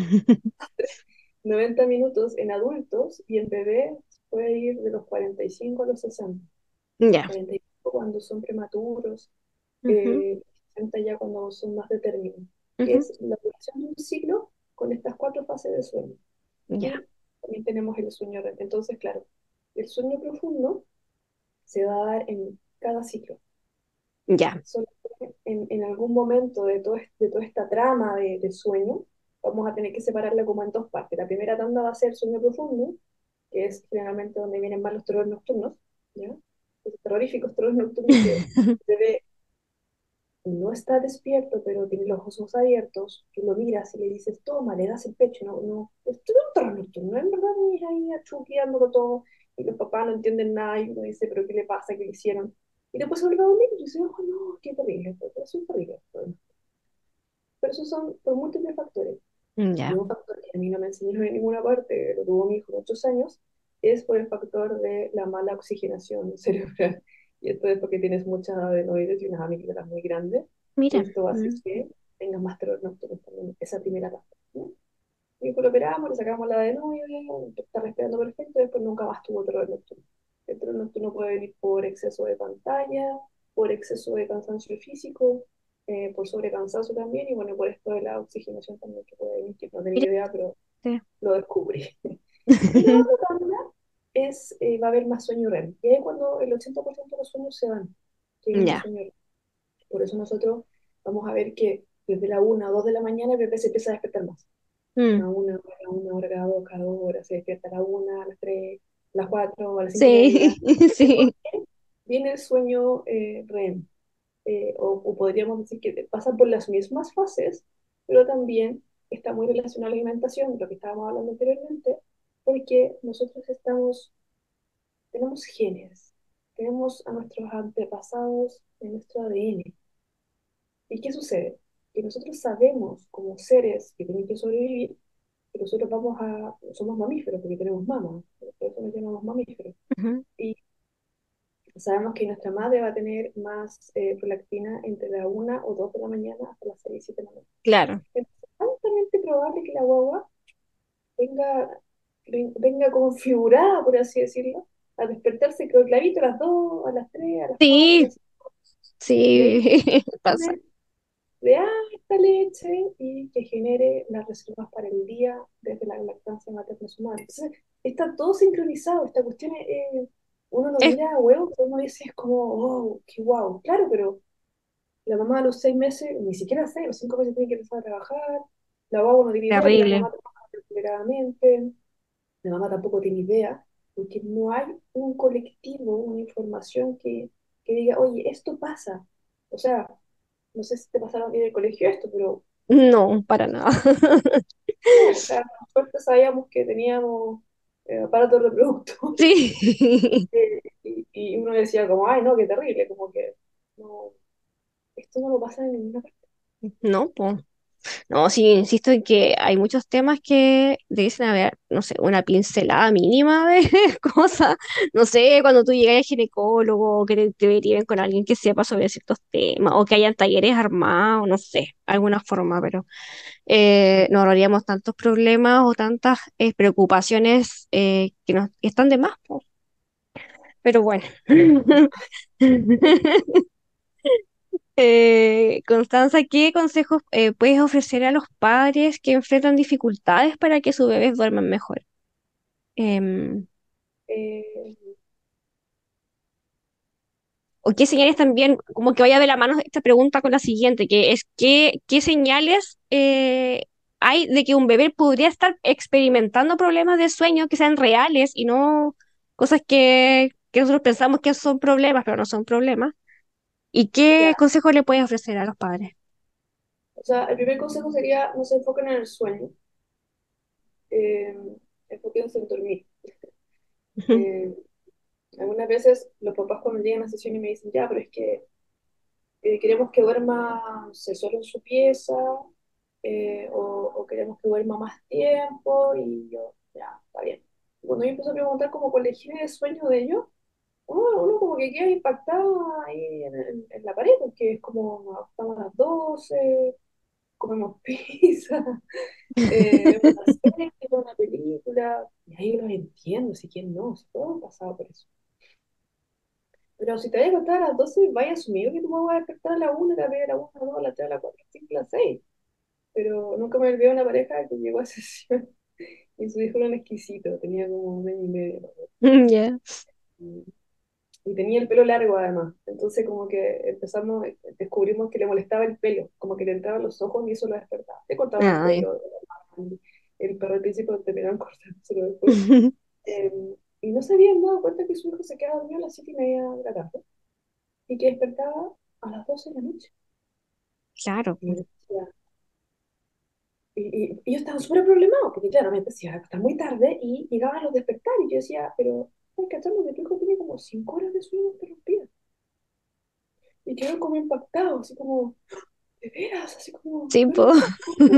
noventa minutos en adultos y en bebés puede ir de los cuarenta y cinco a los sesenta. Ya, cuarenta y cinco cuando son prematuros, ujú, eh, sesenta ya cuando son más de término, que ujú, es la duración de un ciclo con estas cuatro fases de sueño. ya, Y también tenemos el sueño R E M. Entonces, claro, el sueño profundo se va a dar en cada ciclo. ya, Solo que en, en algún momento de, todo, de toda esta trama de, de sueño, vamos a tener que separarla como en dos partes. La primera tanda va a ser sueño profundo, que es generalmente donde vienen más los terrores nocturnos, ¿ya? Los terroríficos terrores nocturnos que se ve, no está despierto, pero tiene los ojos abiertos, tú lo miras y le dices, toma, le das el pecho, no, no, esto es un terror nocturno, en verdad es ahí achuqueándolo todo, y los papás no entienden nada, y uno dice, pero ¿qué le pasa? ¿Qué le hicieron? Y después se vuelve a dormir y dice, oh, no, qué terrible, pero es un terrible. Pero esos son por múltiples factores. Y ya, un factor que a mí no me enseñaron en ninguna parte, lo tuvo mi hijo muchos años, es por el factor de la mala oxigenación cerebral. Y esto es porque tienes muchas adenoides y unas amígdalas muy grandes. Y mira, esto hace mm, que tengas más terror nocturno también, esa primera etapa, ¿no? Mi hijo lo operamos, le sacamos la adenoide, está respirando perfecto, después nunca más tuvo terror nocturno. El terror nocturno puede venir por exceso de pantalla, por exceso de cansancio físico, eh, por sobrecansancio también, y bueno, por esto de la oxigenación también que puede venir, que no tenía mira, idea, pero sí. lo descubrí. Y la otra tanda es, eh, va a haber más sueño R E M. Y ahí es cuando el ochenta por ciento de los sueños se van, que es en el Ya, sueño R E M. Por eso nosotros vamos a ver que desde la una o dos de la mañana el bebé se empieza a despertar más. mm, A una hora, a una hora, cada dos, cada dos horas, se despierta a la una, a las tres, a las cuatro, a las cinco y sí, media. Es sí, porque viene el sueño eh, R E M. Eh, o, o podríamos decir que pasa por las mismas fases, pero también está muy relacionado a la alimentación, de lo que estábamos hablando anteriormente, porque nosotros estamos, tenemos genes, tenemos a nuestros antepasados en nuestro A D N. ¿Y qué sucede? Que nosotros sabemos, como seres que tienen que sobrevivir, que nosotros vamos a, somos mamíferos porque tenemos mamas, por eso nos llamamos mamíferos. ujú, Y sabemos que nuestra madre va a tener más eh, prolactina entre la una o dos de la mañana hasta las seis siete de la mañana. claro. Entonces, es altamente probable que la guagua venga, ven- venga configurada, por así decirlo, a despertarse con clarito a las dos, a las tres, a las cuatro, a Sí, las cinco, sí, de pasa. de harta leche y que genere las reservas para el día desde la lactancia materna humana. Entonces, está todo sincronizado. Esta cuestión es, eh, uno lo Es mira a huevo, pero uno dice, es como, oh, qué guau. Claro, pero la mamá a los seis meses, ni siquiera seis, a los cinco meses tiene que empezar a trabajar. La guagua no tiene idea que la terrible. mamá trabaja aceleradamente. La mamá tampoco tiene idea, porque no hay un colectivo, una información que, que diga, oye, esto pasa. O sea, no sé si te pasaron bien en el colegio esto, pero No, para nada. no, o sea, por suerte sabíamos que teníamos eh, aparato reproductor Sí, eh, y, y uno decía como, ay, no, qué terrible, como que no, esto no lo pasa en ninguna parte. no, pues. No, sí, insisto en que hay muchos temas que dicen haber, no sé, una pincelada mínima de cosas. No sé, cuando tú llegas al ginecólogo, que te, te deriven con alguien que sepa sobre ciertos temas, o que hayan talleres armados, no sé, alguna forma, pero eh, no ahorraríamos tantos problemas o tantas eh, preocupaciones eh, que nos que están de más, po. Pero bueno. Eh, Constanza, ¿qué consejos eh, puedes ofrecer a los padres que enfrentan dificultades para que sus bebés duerman mejor? Em, Eh, ¿O qué señales también, como que vaya de la mano esta pregunta con la siguiente, que es qué, qué señales eh, hay de que un bebé podría estar experimentando problemas de sueño que sean reales y no cosas que, que nosotros pensamos que son problemas, pero no son problemas? ¿Y qué ya, consejos le puedes ofrecer a los padres? o sea, el primer consejo sería no se enfoquen en el sueño, eh, enfóquense en dormir. Eh, Algunas veces los papás cuando llegan a sesión y me dicen, ya, pero es que eh, queremos que duerma, no sé, solo en su pieza, eh, o, o queremos que duerma más tiempo, y yo, ya, está bien. Y cuando yo empiezo a preguntar como por la higiene de sueño de ellos, uno, uno como que queda impactado ahí en, en- en la pared, porque es como, nos acostamos a las doce, comemos pizza, eh, vemos una serie, una película, y ahí los entiendo, si quién no, si todos han pasado por eso. Pero si te vas a acostar a las doce, vaya asumido que tú me vas a despertar a la una, la media, a la una, a la dos, a la tres, a la cuatro, a la cinco, a la seis. Pero nunca me olvidé de una pareja que llegó a sesión y su hijo era un exquisito, tenía como un año y medio, ¿no? Ya. Y, y tenía el pelo largo además. Entonces como que empezamos, descubrimos que le molestaba el pelo, como que le entraba en los ojos y eso lo despertaba. Le cortaron el Ay. pelo, el perro al principio terminaron cortándoselo después. Eh, y no se habían dado cuenta que su hijo se quedaba dormido a las siete y media de la tarde y que despertaba a las doce de la noche. Claro. Y yo decía, y, y- y ellos estaban súper problemados, porque claramente se iban a acostar muy tarde y llegaban a los despertar. Y yo decía, pero estás cachando que tu hijo tiene como cinco horas de sueño interrumpidas. Y quedaron como impactados, así como, ¿de veras? Así como, Sí, po. duerme esas horas.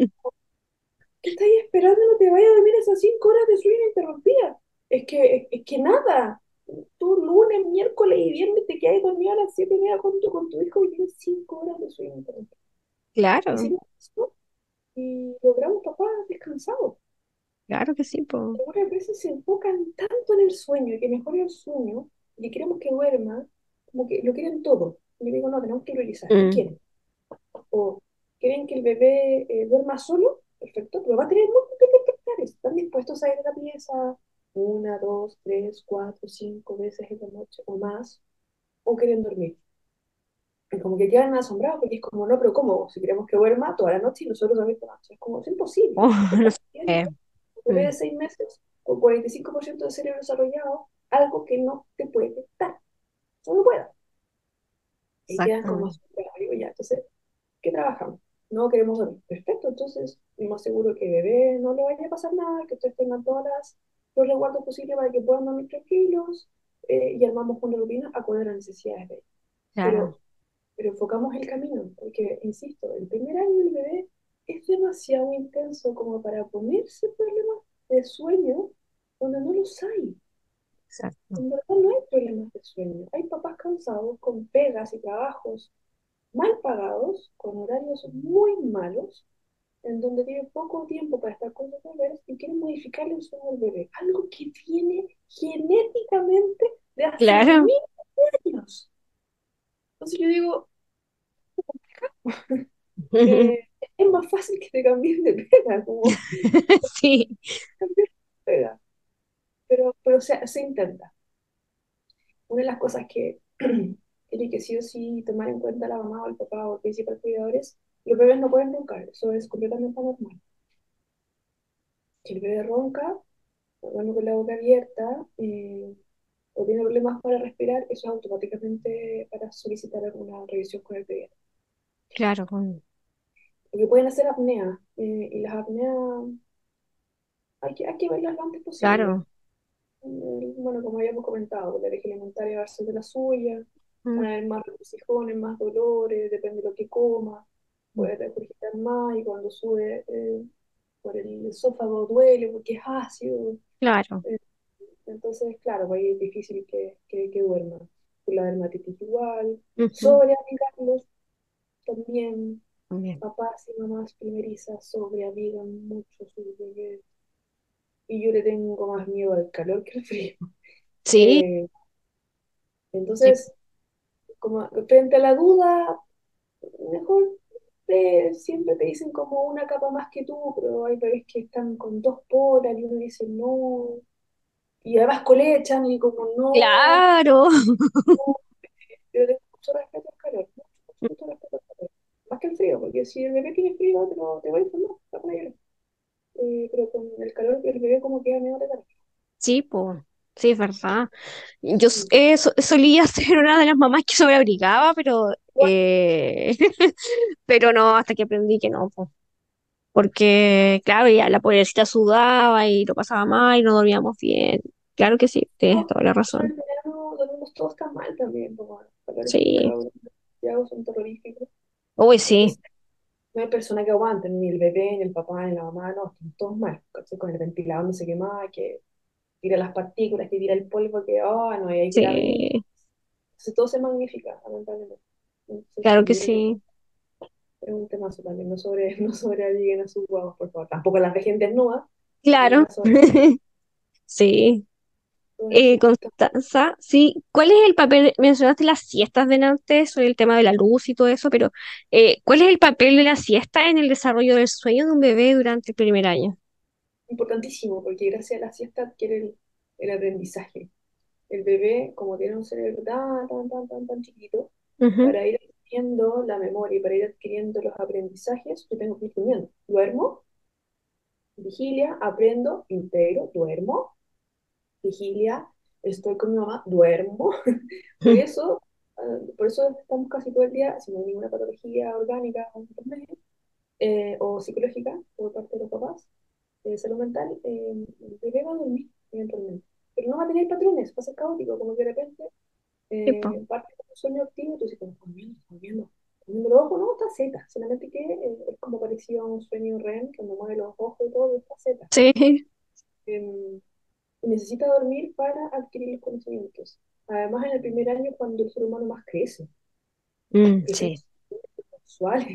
¿Qué estás esperando? No te vayas a dormir esas cinco horas de sueño interrumpidas. Es que, es, es que nada. Tú lunes, miércoles y viernes te quedas dormido a las siete y media con tu, con tu hijo y tienes cinco horas de sueño interrumpidas. Claro, Hicimos eso y logramos papás descansados. claro que sí, po. Algunas veces se enfocan tanto en el sueño y que mejore el sueño y que queremos que duerma, como que lo quieren todo. Y le digo, no, tenemos que priorizar. ¿Qué Mm. quieren? O quieren que el bebé eh, duerma solo, perfecto, pero va a tener múltiples despertares. ¿Están dispuestos a ir a la pieza una, dos, tres, cuatro, cinco veces en la noche o más? ¿O quieren dormir? Y como que quedan asombrados porque es como, no, pero ¿cómo? Si queremos que duerma toda la noche y nosotros dormir toda la noche. Es como, es imposible. Oh, No te no estás sé. haciendo un bebé Mm. de seis meses con cuarenta y cinco por ciento de cerebro desarrollado, algo que no te puede dar. No lo puede. Y quedan como Exactamente. asombrados. Digo, ya, entonces, ¿qué trabajamos? No queremos dormir. Perfecto, entonces, lo más seguro que bebé no le vaya a pasar nada, que ustedes tengan todas las, los resguardos posibles para que puedan dormir tranquilos, eh, y armamos una rutina acorde a las necesidades de ellos. Claro. Pero pero enfocamos el camino, porque, insisto, el primer año del bebé es demasiado intenso como para ponerse problemas de sueño donde no los hay. Exacto. En verdad no hay problemas de sueño. Hay papás cansados con pegas y trabajos mal pagados, con horarios muy malos, en donde tienen poco tiempo para estar con sus bebés y quieren modificarle el sueño al bebé. Algo que viene genéticamente de hace Claro. mil años. Entonces yo digo, eh, es más fácil que te cambies de pega, como Sí. cambiar de pega, pero, pero se, se intenta. Una de las cosas que tiene que sí o sí tomar en cuenta la mamá o el papá o el principal cuidador es, los bebés no pueden roncar, eso es completamente normal. Si el bebé ronca, bueno, con la boca abierta, eh, o tiene problemas para respirar, eso es automáticamente para solicitar alguna revisión con el pediatra. Claro, con- Porque pueden hacer apnea, eh, y las apneas hay que, hay que verlas lo antes posible. claro. Eh, bueno, como habíamos comentado, la leche alimentaria va a ser de la suya, Mm, van a haber más regocijones, más dolores, depende de lo que coma, mm. puede regurgitar más y cuando sube eh, por el esófago duele porque es ácido. Claro. Eh, entonces, claro, pues ahí es difícil que, que, que duerma. La dermatitis igual, Ujú. sobreabrigarlos también. Muy bien. Papás y mamás primerizas sobreabrigan mucho a sus bebés. Y yo le tengo más miedo al calor que al frío. Sí, Eh, sí. entonces, como frente a la duda, mejor te- siempre te dicen como una capa más que tú, pero hay bebés que están con dos polas y uno dice no, y además colechan y como no, Claro, no, yo tengo mucho respeto al calor, mucho, mucho respeto al calor. Más que el frío, porque si el bebé tiene frío, te, lo, te va a informar, te va a poner a llorar. Eh, pero con el calor, el bebé como queda medio de calor. sí, pues, sí, es verdad. Yo s- Sí. eh, so- solía ser una de las mamás que sobreabrigaba, pero, Igual, eh, pero no, hasta que aprendí que no, po. Porque, claro, ya la pobrecita sudaba y lo pasaba mal y no dormíamos bien. Claro que sí, tienes no, toda la eso razón. el verano dormimos todos tan mal también, como los calores que llega Sí, uno, ya son terroríficos. uy, sí, Entonces, no hay persona que aguante, ni el bebé, ni el papá, ni la mamá, no, están todos mal. ¿Cachai? Con el ventilador no se quema, que tira las partículas, que tira el polvo, que, oh, no, y hay que ir a venir. sí, Entonces, todo se magnifica, lamentablemente. Entonces, claro sí, que yo creo que sí. es un temazo también, no sobre, no sobrealleguen a sus guaguas, por favor. Tampoco las dejen desnudas, pero no Claro, las sobre, sí. todo Eh, eso está Constanza, sí, ¿cuál es el papel? Mencionaste las siestas de antes, sobre el tema de la luz y todo eso, pero eh, ¿cuál es el papel de la siesta en el desarrollo del sueño de un bebé durante el primer año? importantísimo, porque gracias a la siesta adquiere el, el aprendizaje. El bebé, como tiene un cerebro tan, tan, tan, tan, tan chiquito, Ujú, para ir adquiriendo la memoria y para ir adquiriendo los aprendizajes, yo tengo que ir durmiendo. Duermo, vigilia, aprendo, integro, duermo, vigilia, estoy con mi mamá, duermo. Por eso, eh, por eso estamos casi todo el día, si no hay ninguna patología orgánica o intermedia, eh, o psicológica por parte de los papás, de salud mental, eh, el bebé va a dormir eventualmente. Pero no va a tener patrones, va a ser caótico, como que de repente sí, po, eh, parte de un sueño activo, tú dices, como, estás viendo, estás viendo, estás viendo los ojos, no, está Z, solamente que eh, es como parecido a un sueño REM, cuando mueve los ojos y todo, está Z. sí, Eh, y necesita dormir para adquirir los conocimientos. Además, en el primer año, cuando el ser humano más crece, mm, crecen sí, sexuales,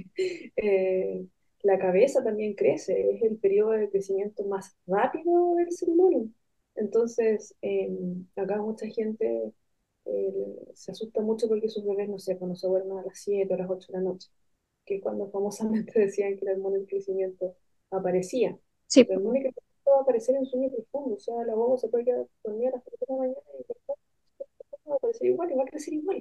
eh, la cabeza también crece, es el periodo de crecimiento más rápido del ser humano. Entonces, eh, acá mucha gente eh, se asusta mucho porque sus bebés, no sé, cuando se duermen a las siete o a las ocho de la noche, que es cuando famosamente decían que la hormona del crecimiento aparecía. sí, La po, hormona del crecimiento va a aparecer en sueño profundo, o sea, la boba se puede quedar dormida a las tres de la mañana y después va a aparecer igual y va a crecer igual.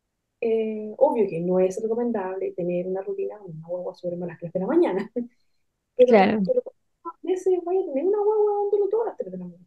Eh, obvio que no es recomendable tener una rutina donde una guagua se duerme a las tres de la mañana, pero claro, dentro de los meses vaya a tener una guagua dándolo todo a las tres de la mañana.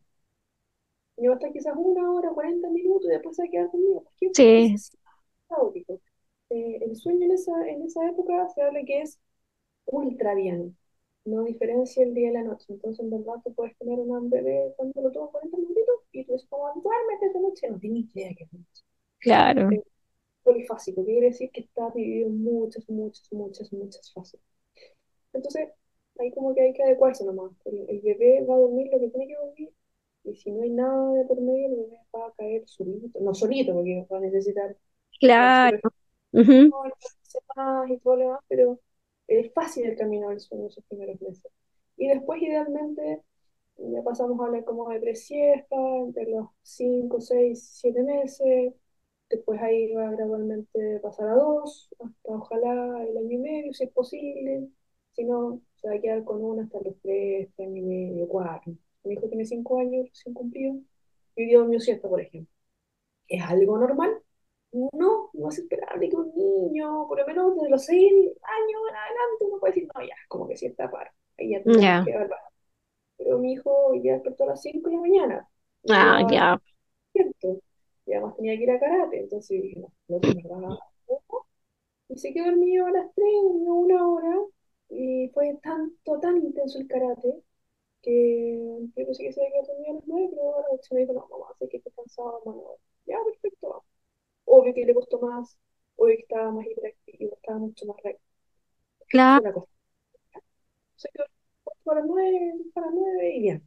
Y va a estar quizás una hora, cuarenta minutos y después se va a quedar dormido. ¿Por qué? Porque es sí, así, caótico. Eh, el sueño en esa, en esa época se habla que es ultradiano, no diferencia el día y la noche. Entonces, en verdad, tú puedes tener un bebé dándolo todo cuarenta minutos y tú dices, como, duérmete de noche. No tienes idea que es noche. claro, Eh, Polifásico, que quiere decir que está dividido en muchas, muchas, muchas, muchas fases. Entonces, ahí como que hay que adecuarse nomás. El, el bebé va a dormir lo que tiene que dormir y si no hay nada de por medio, el bebé va a caer solito, no solito, porque va a necesitar la claro, supervisión ujú, más y todo lo demás, pero es fácil el camino del sueño esos primeros meses. Y después, idealmente, ya pasamos a hablar como de tres siestas, entre los cinco, seis, siete meses. Después ahí va gradualmente pasar a dos, hasta ojalá el año y medio, si es posible. Si no, se va a quedar con una hasta los tres, tres años y medio, cuatro. Mi hijo tiene cinco años recién cumplido. Y hoy día durmió siesta, por ejemplo. ¿Es algo normal? No, no es esperable que un niño, por lo menos desde los seis años en adelante, uno puede decir, no, ya, como que sí está paro. Ahí ya tendríamos ya, que evaluar. Pero mi hijo hoy día despertó a las cinco de la mañana. Y ah, llevaba ya, despierto. Y además tenía que ir a karate. Entonces dije, no, no, en verdad. No. Y se quedó dormido a las tres, durmió una hora. Y fue tanto, tan intenso el karate que yo pensé que se había quedado dormido a las nueve, pero ahora se me dijo, no, mamá, sé que estoy cansado, mamá. Ya, perfecto. Obvio que le costó más, obvio que estaba más hiperactivo, estaba mucho más recto. Esa claro, fue la cosa. Se quedó para las nueve, para las nueve y bien.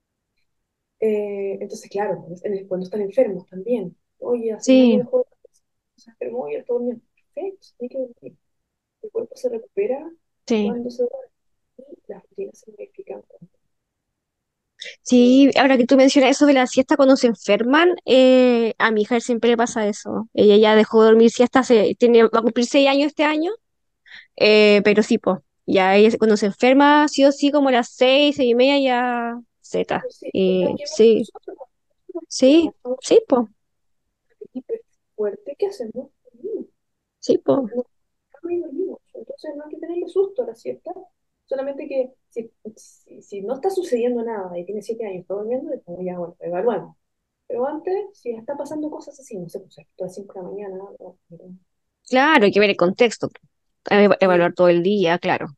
Eh, entonces, claro, en- cuando están enfermos también. Oye, hace un año sí, dejó, se enfermó y él todo bien. Perfecto, tiene que dormir. El cuerpo se recupera sí. cuando se duerme y las rutinas se modifican. Sí, ahora que tú mencionas eso de la siesta cuando se enferman, eh, a mi hija siempre le pasa eso. Ella ya dejó de dormir siesta, hace, tiene, va a cumplir seis años este año, eh, pero sí, pues, ya ella se- cuando se enferma, sí o sí, como a las seis, seis y media, ya zeta. Pues sí, es lo Y que hemos sí, nosotros, sí, nosotros, sí, pues, hiper fuerte que hacemos, dormimos. sí, No, pues, no, y dormimos. Entonces no hay que tenerle susto a la siesta, solamente que si, si, si no está sucediendo nada y tiene siete años, está durmiendo, después ya, bueno, evaluamos. Pero antes, si está pasando cosas así, no sé, pues a las cinco de la mañana, no, pero- claro, hay que ver el contexto, eva- sí, evaluar todo el día, claro,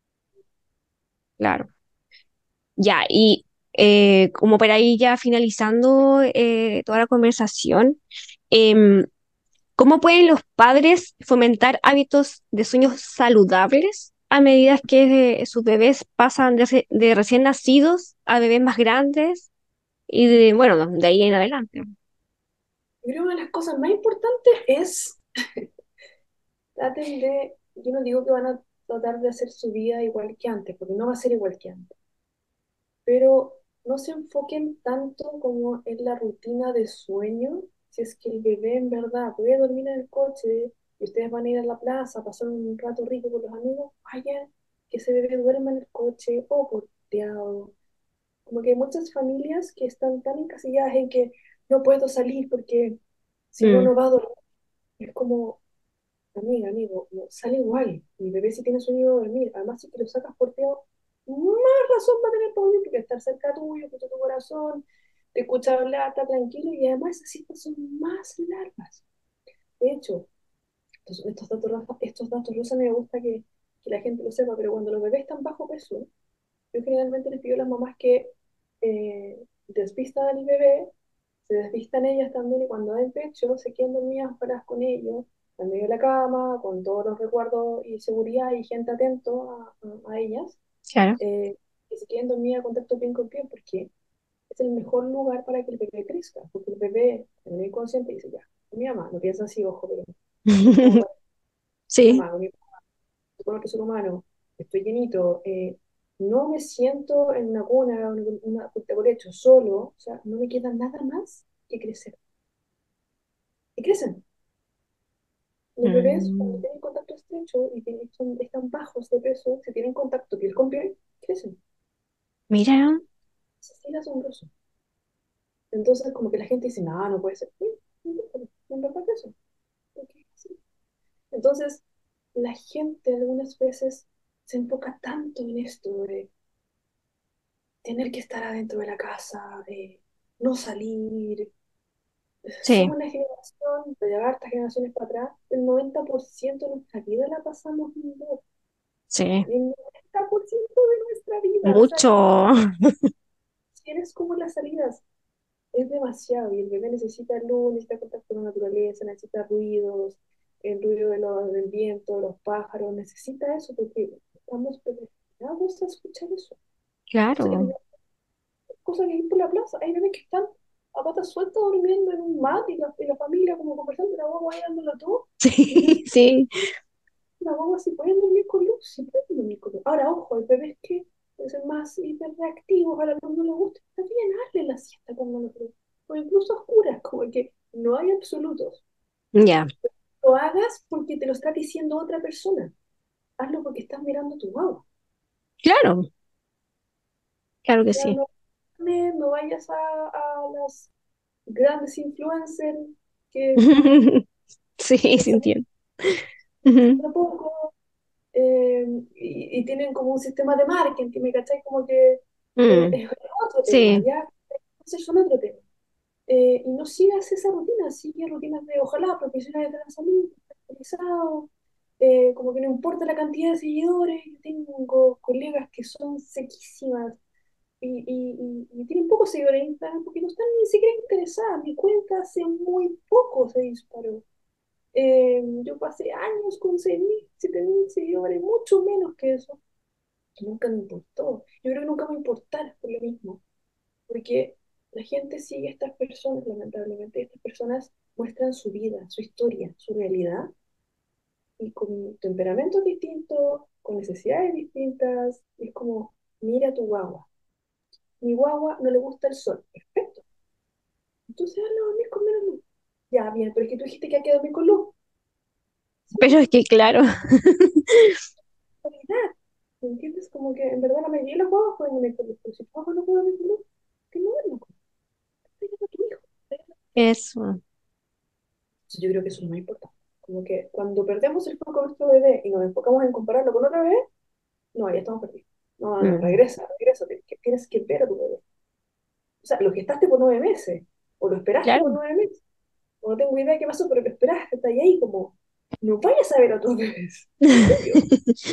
claro. Ya, y eh, como para ir ya finalizando eh, toda la conversación, em, ¿cómo pueden los padres fomentar hábitos de sueños saludables a medida que eh, sus bebés pasan de, reci- de recién nacidos a bebés más grandes y de, bueno, de ahí en adelante? yo creo que una de las cosas más importantes es traten de, yo no digo que van a tratar de hacer su vida igual que antes, porque no va a ser igual que antes, pero no se enfoquen tanto como en la rutina de sueño, si es que el bebé en verdad puede dormir en el coche y ustedes van a ir a la plaza a pasar un rato rico con los amigos, vayan, que ese bebé duerma en el coche o porteado. Como que hay muchas familias que están tan encasilladas en que no puedo salir porque si no, Mm, no va a dormir. Es como, amiga, amigo, no, sale igual. Mi bebé si tiene sueño va a dormir. Además, si que lo sacas porteado, más razón va a tener para dormir porque estar cerca tuyo, escucha tu corazón, te escucha hablar, está tranquilo y además esas citas son más largas. De hecho, estos, estos datos, Rafa, estos datos, Rosa, me gusta que, que la gente lo sepa, pero cuando los bebés están bajo peso, yo generalmente les pido a las mamás que eh, desvistan al bebé, se desvistan ellas también y cuando den pecho se queden dormidas horas con ellos, en medio de la cama, con todos los recuerdos y seguridad y gente atento a, a, a ellas, claro. eh, que se queden dormidas a contacto piel con piel porque es el mejor lugar para que el bebé crezca, porque el bebé en el inconsciente dice ya, mi mamá, no piensa así, ojo, pero es como para mi Sí, mamá, mi con otro ser humano, estoy llenito, eh, no me siento en una cuna, una, una, por hecho, solo, o sea, no me queda nada más que crecer. Y crecen. Los bebés, cuando mm, tienen contacto estrecho y tienen- son, están bajos de peso, si tienen contacto piel con piel, crecen. mira, Es así asombroso. Entonces, como que la gente dice, no, no puede ser. Sí, inténtalo, en verdad eso. Porque es así. Entonces, la gente algunas veces se enfoca tanto en esto de tener que estar adentro de la casa, eh, no salir. sí, Somos una generación, de llevar estas generaciones para atrás, el noventa por ciento de nuestra vida la pasamos viendo. sí, El noventa por ciento de nuestra vida. O sea, mucho, tienes como las salidas. Es demasiado. Y el bebé necesita luz, necesita contacto con la naturaleza, necesita ruidos, el ruido de lo- del viento, los pájaros, necesita eso porque estamos predestinados a escuchar eso. Cosa que claro. cosa que hay por la plaza. Hay bebés que están a patas sueltas durmiendo en un mat y la, y la familia como conversando, la guagua ahí dándolo todo. Y yo Sí, digo, sí, la guagua si pueden dormir con luz, si pueden dormir con luz. Ahora, ojo, hay bebés que son más hiperreactivos, a la luz no les gusta. Está bien, hazle la siesta cuando no lo o incluso a oscuras, como que no hay absolutos. ya, Lo hagas porque te lo está diciendo otra persona. Hazlo porque estás mirando tu guagua. claro, claro O que sea, sí. no, no vayas a, a las grandes influencers que están Sí, sí conversando entiendo. Ujú. poco eh, y, y, tienen como un sistema de marketing, ¿me cachai? Como que eh, Mm, es otro tema, sí, ya, entonces son otro tema. Eh, y no sigas esa rutina, sigue rutinas de ojalá profesionales de la salud, actualizados, eh, como que no importa la cantidad de seguidores, yo tengo colegas que son sequísimas y, y, y, y tienen pocos seguidores en Instagram porque no están ni siquiera interesadas, mi cuenta hace muy poco se disparó. Eh, yo pasé años con seis mil, siete mil seguidores, mucho menos que eso. Que nunca me importó. Yo creo que nunca me importará por lo mismo. Porque la gente sigue a estas personas, lamentablemente. Estas personas muestran su vida, su historia, su realidad. Y con temperamentos distintos, con necesidades distintas. Y es como, mira tu guagua. mi guagua no le gusta el sol. Perfecto. Entonces, hazla dormir con menos luz. Ya, bien, pero es que tú dijiste que hay que dormir con luz. Sí, Pero es que claro, calidad. ¿Me entiendes? Como que en verdad la mayoría de los guaguas pueden dormir con luz, pero si tu guagua no puede dormir con luz, que no duerma con luz. Está yendo a tu hijo. Está yendo a tu hijo. eso. Entonces, yo creo que eso es lo más importante. Como que cuando perdemos el foco de nuestro bebé y nos enfocamos en compararlo con otro bebé, no, ya estamos perdidos. No, no, Mm, regresa, regresa. Tienes que, tienes que ver a tu bebé. O sea, lo gestaste por nueve meses, o lo esperaste por claro. nueve meses, o no tengo idea de qué pasó, pero lo esperaste, está ahí como, no vayas a ver a otros bebés, son tuyos.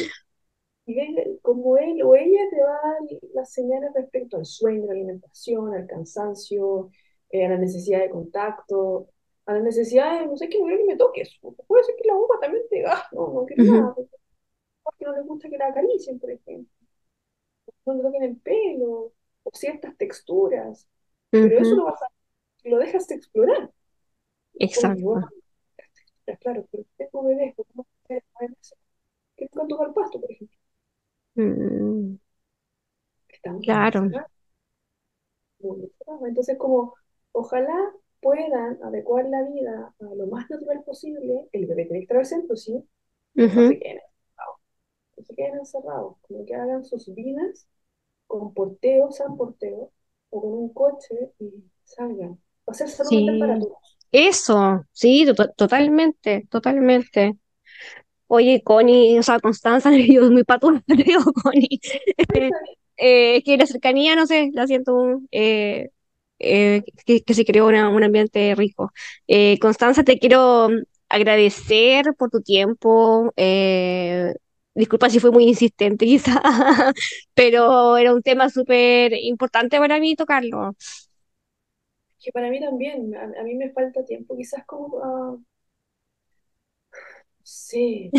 Y ve como él o ella te va a dar las señales respecto al sueño, a la alimentación, al cansancio, eh, a la necesidad de contacto, a la necesidad de, no sé, que no quiero que me toques. Puede ser que la boca también te diga, ah, no, no quiero Ujú, nada, porque no les gusta que la acaricien, por ejemplo, no le toquen el pelo, o ciertas texturas. Pero eso ujú, lo vas a, lo dejas de explorar. Oye, wow, exacto. claro, pero tengo bebés, porque no sé, que nunca han tocado el pasto, por ejemplo. Mm, Estamos muy claro. encerrados, muy encerrados. Entonces, como, ojalá puedan adecuar la vida a lo más natural posible. El bebé tiene que estar al centro, sí, pero no Ujú, se queden encerrados. No se queden encerrados, como que hagan sus vidas con porteo, san porteo, o con un coche y salgan. Va a ser salud mental para sí. todos. Eso, sí, to- totalmente, totalmente. Oye, Connie, o sea, Constanza, yo muy patua, creo, Connie. Eh, que la cercanía, no sé, la siento eh, eh, que, que se creó una- un ambiente rico. Eh, Constanza, te quiero agradecer por tu tiempo. Eh, disculpa si fue muy insistente, quizá, pero era un tema súper importante para mí tocarlo. Que para mí también, a, a mí me falta tiempo, quizás como, ah, no sé,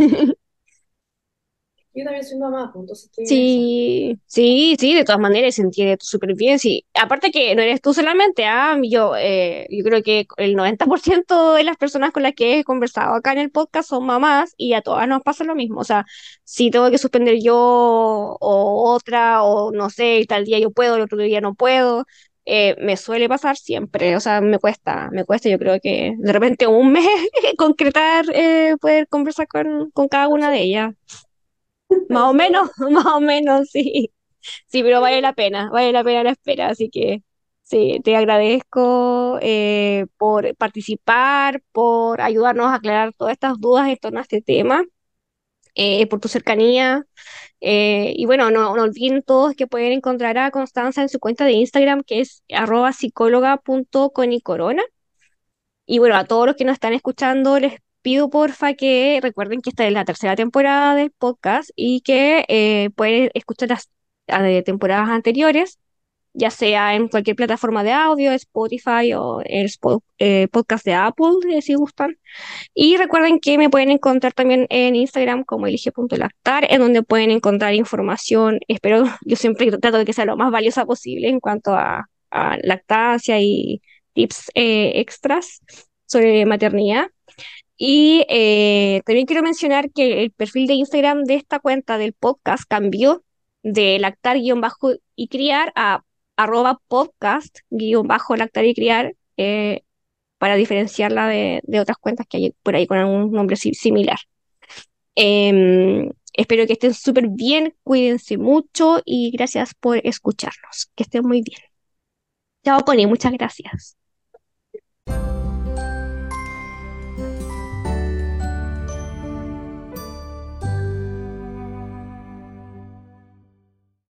yo también soy mamá, pues, entonces estoy en esa. Sí, sí, sí, de todas maneras se entiende súper bien. Sí. Aparte que no eres tú solamente, ah, yo, eh, yo creo que el noventa por ciento de las personas con las que he conversado acá en el podcast son mamás y a todas nos pasa lo mismo. O sea, si tengo que suspender yo o otra, o no sé, tal día yo puedo, el otro día no puedo, eh, me suele pasar siempre. O sea, me cuesta, me cuesta, yo creo que de repente un mes concretar, eh, poder conversar con, con cada una de ellas. Más o menos, más o menos, sí. Sí, pero vale la pena, vale la pena la espera. Así que sí, te agradezco eh, por participar, por ayudarnos a aclarar todas estas dudas en torno a este tema, eh, por tu cercanía. Eh, y bueno, no, no olviden todos que pueden encontrar a Constanza en su cuenta de Instagram, que es arroba psicóloga punto conicorona. Y bueno, a todos los que nos están escuchando, les pido porfa que recuerden que esta es la tercera temporada del podcast y que eh, pueden escuchar las las de temporadas anteriores, ya sea en cualquier plataforma de audio, Spotify o el spo- eh, podcast de Apple, eh, si gustan. Y recuerden que me pueden encontrar también en Instagram como elige.lactar, en donde pueden encontrar información. Espero, yo siempre trato de que sea lo más valiosa posible en cuanto a, a lactancia y tips eh, extras sobre maternidad. Y eh, también quiero mencionar que el perfil de Instagram de esta cuenta del podcast cambió de lactar guión bajo y criar a arroba podcast guión bajo lactar y criar, eh, para diferenciarla de, de otras cuentas que hay por ahí con algún nombre si- similar. Em, espero que estén súper bien, cuídense mucho y gracias por escucharnos. Que estén muy bien. Chao, Connie, muchas gracias.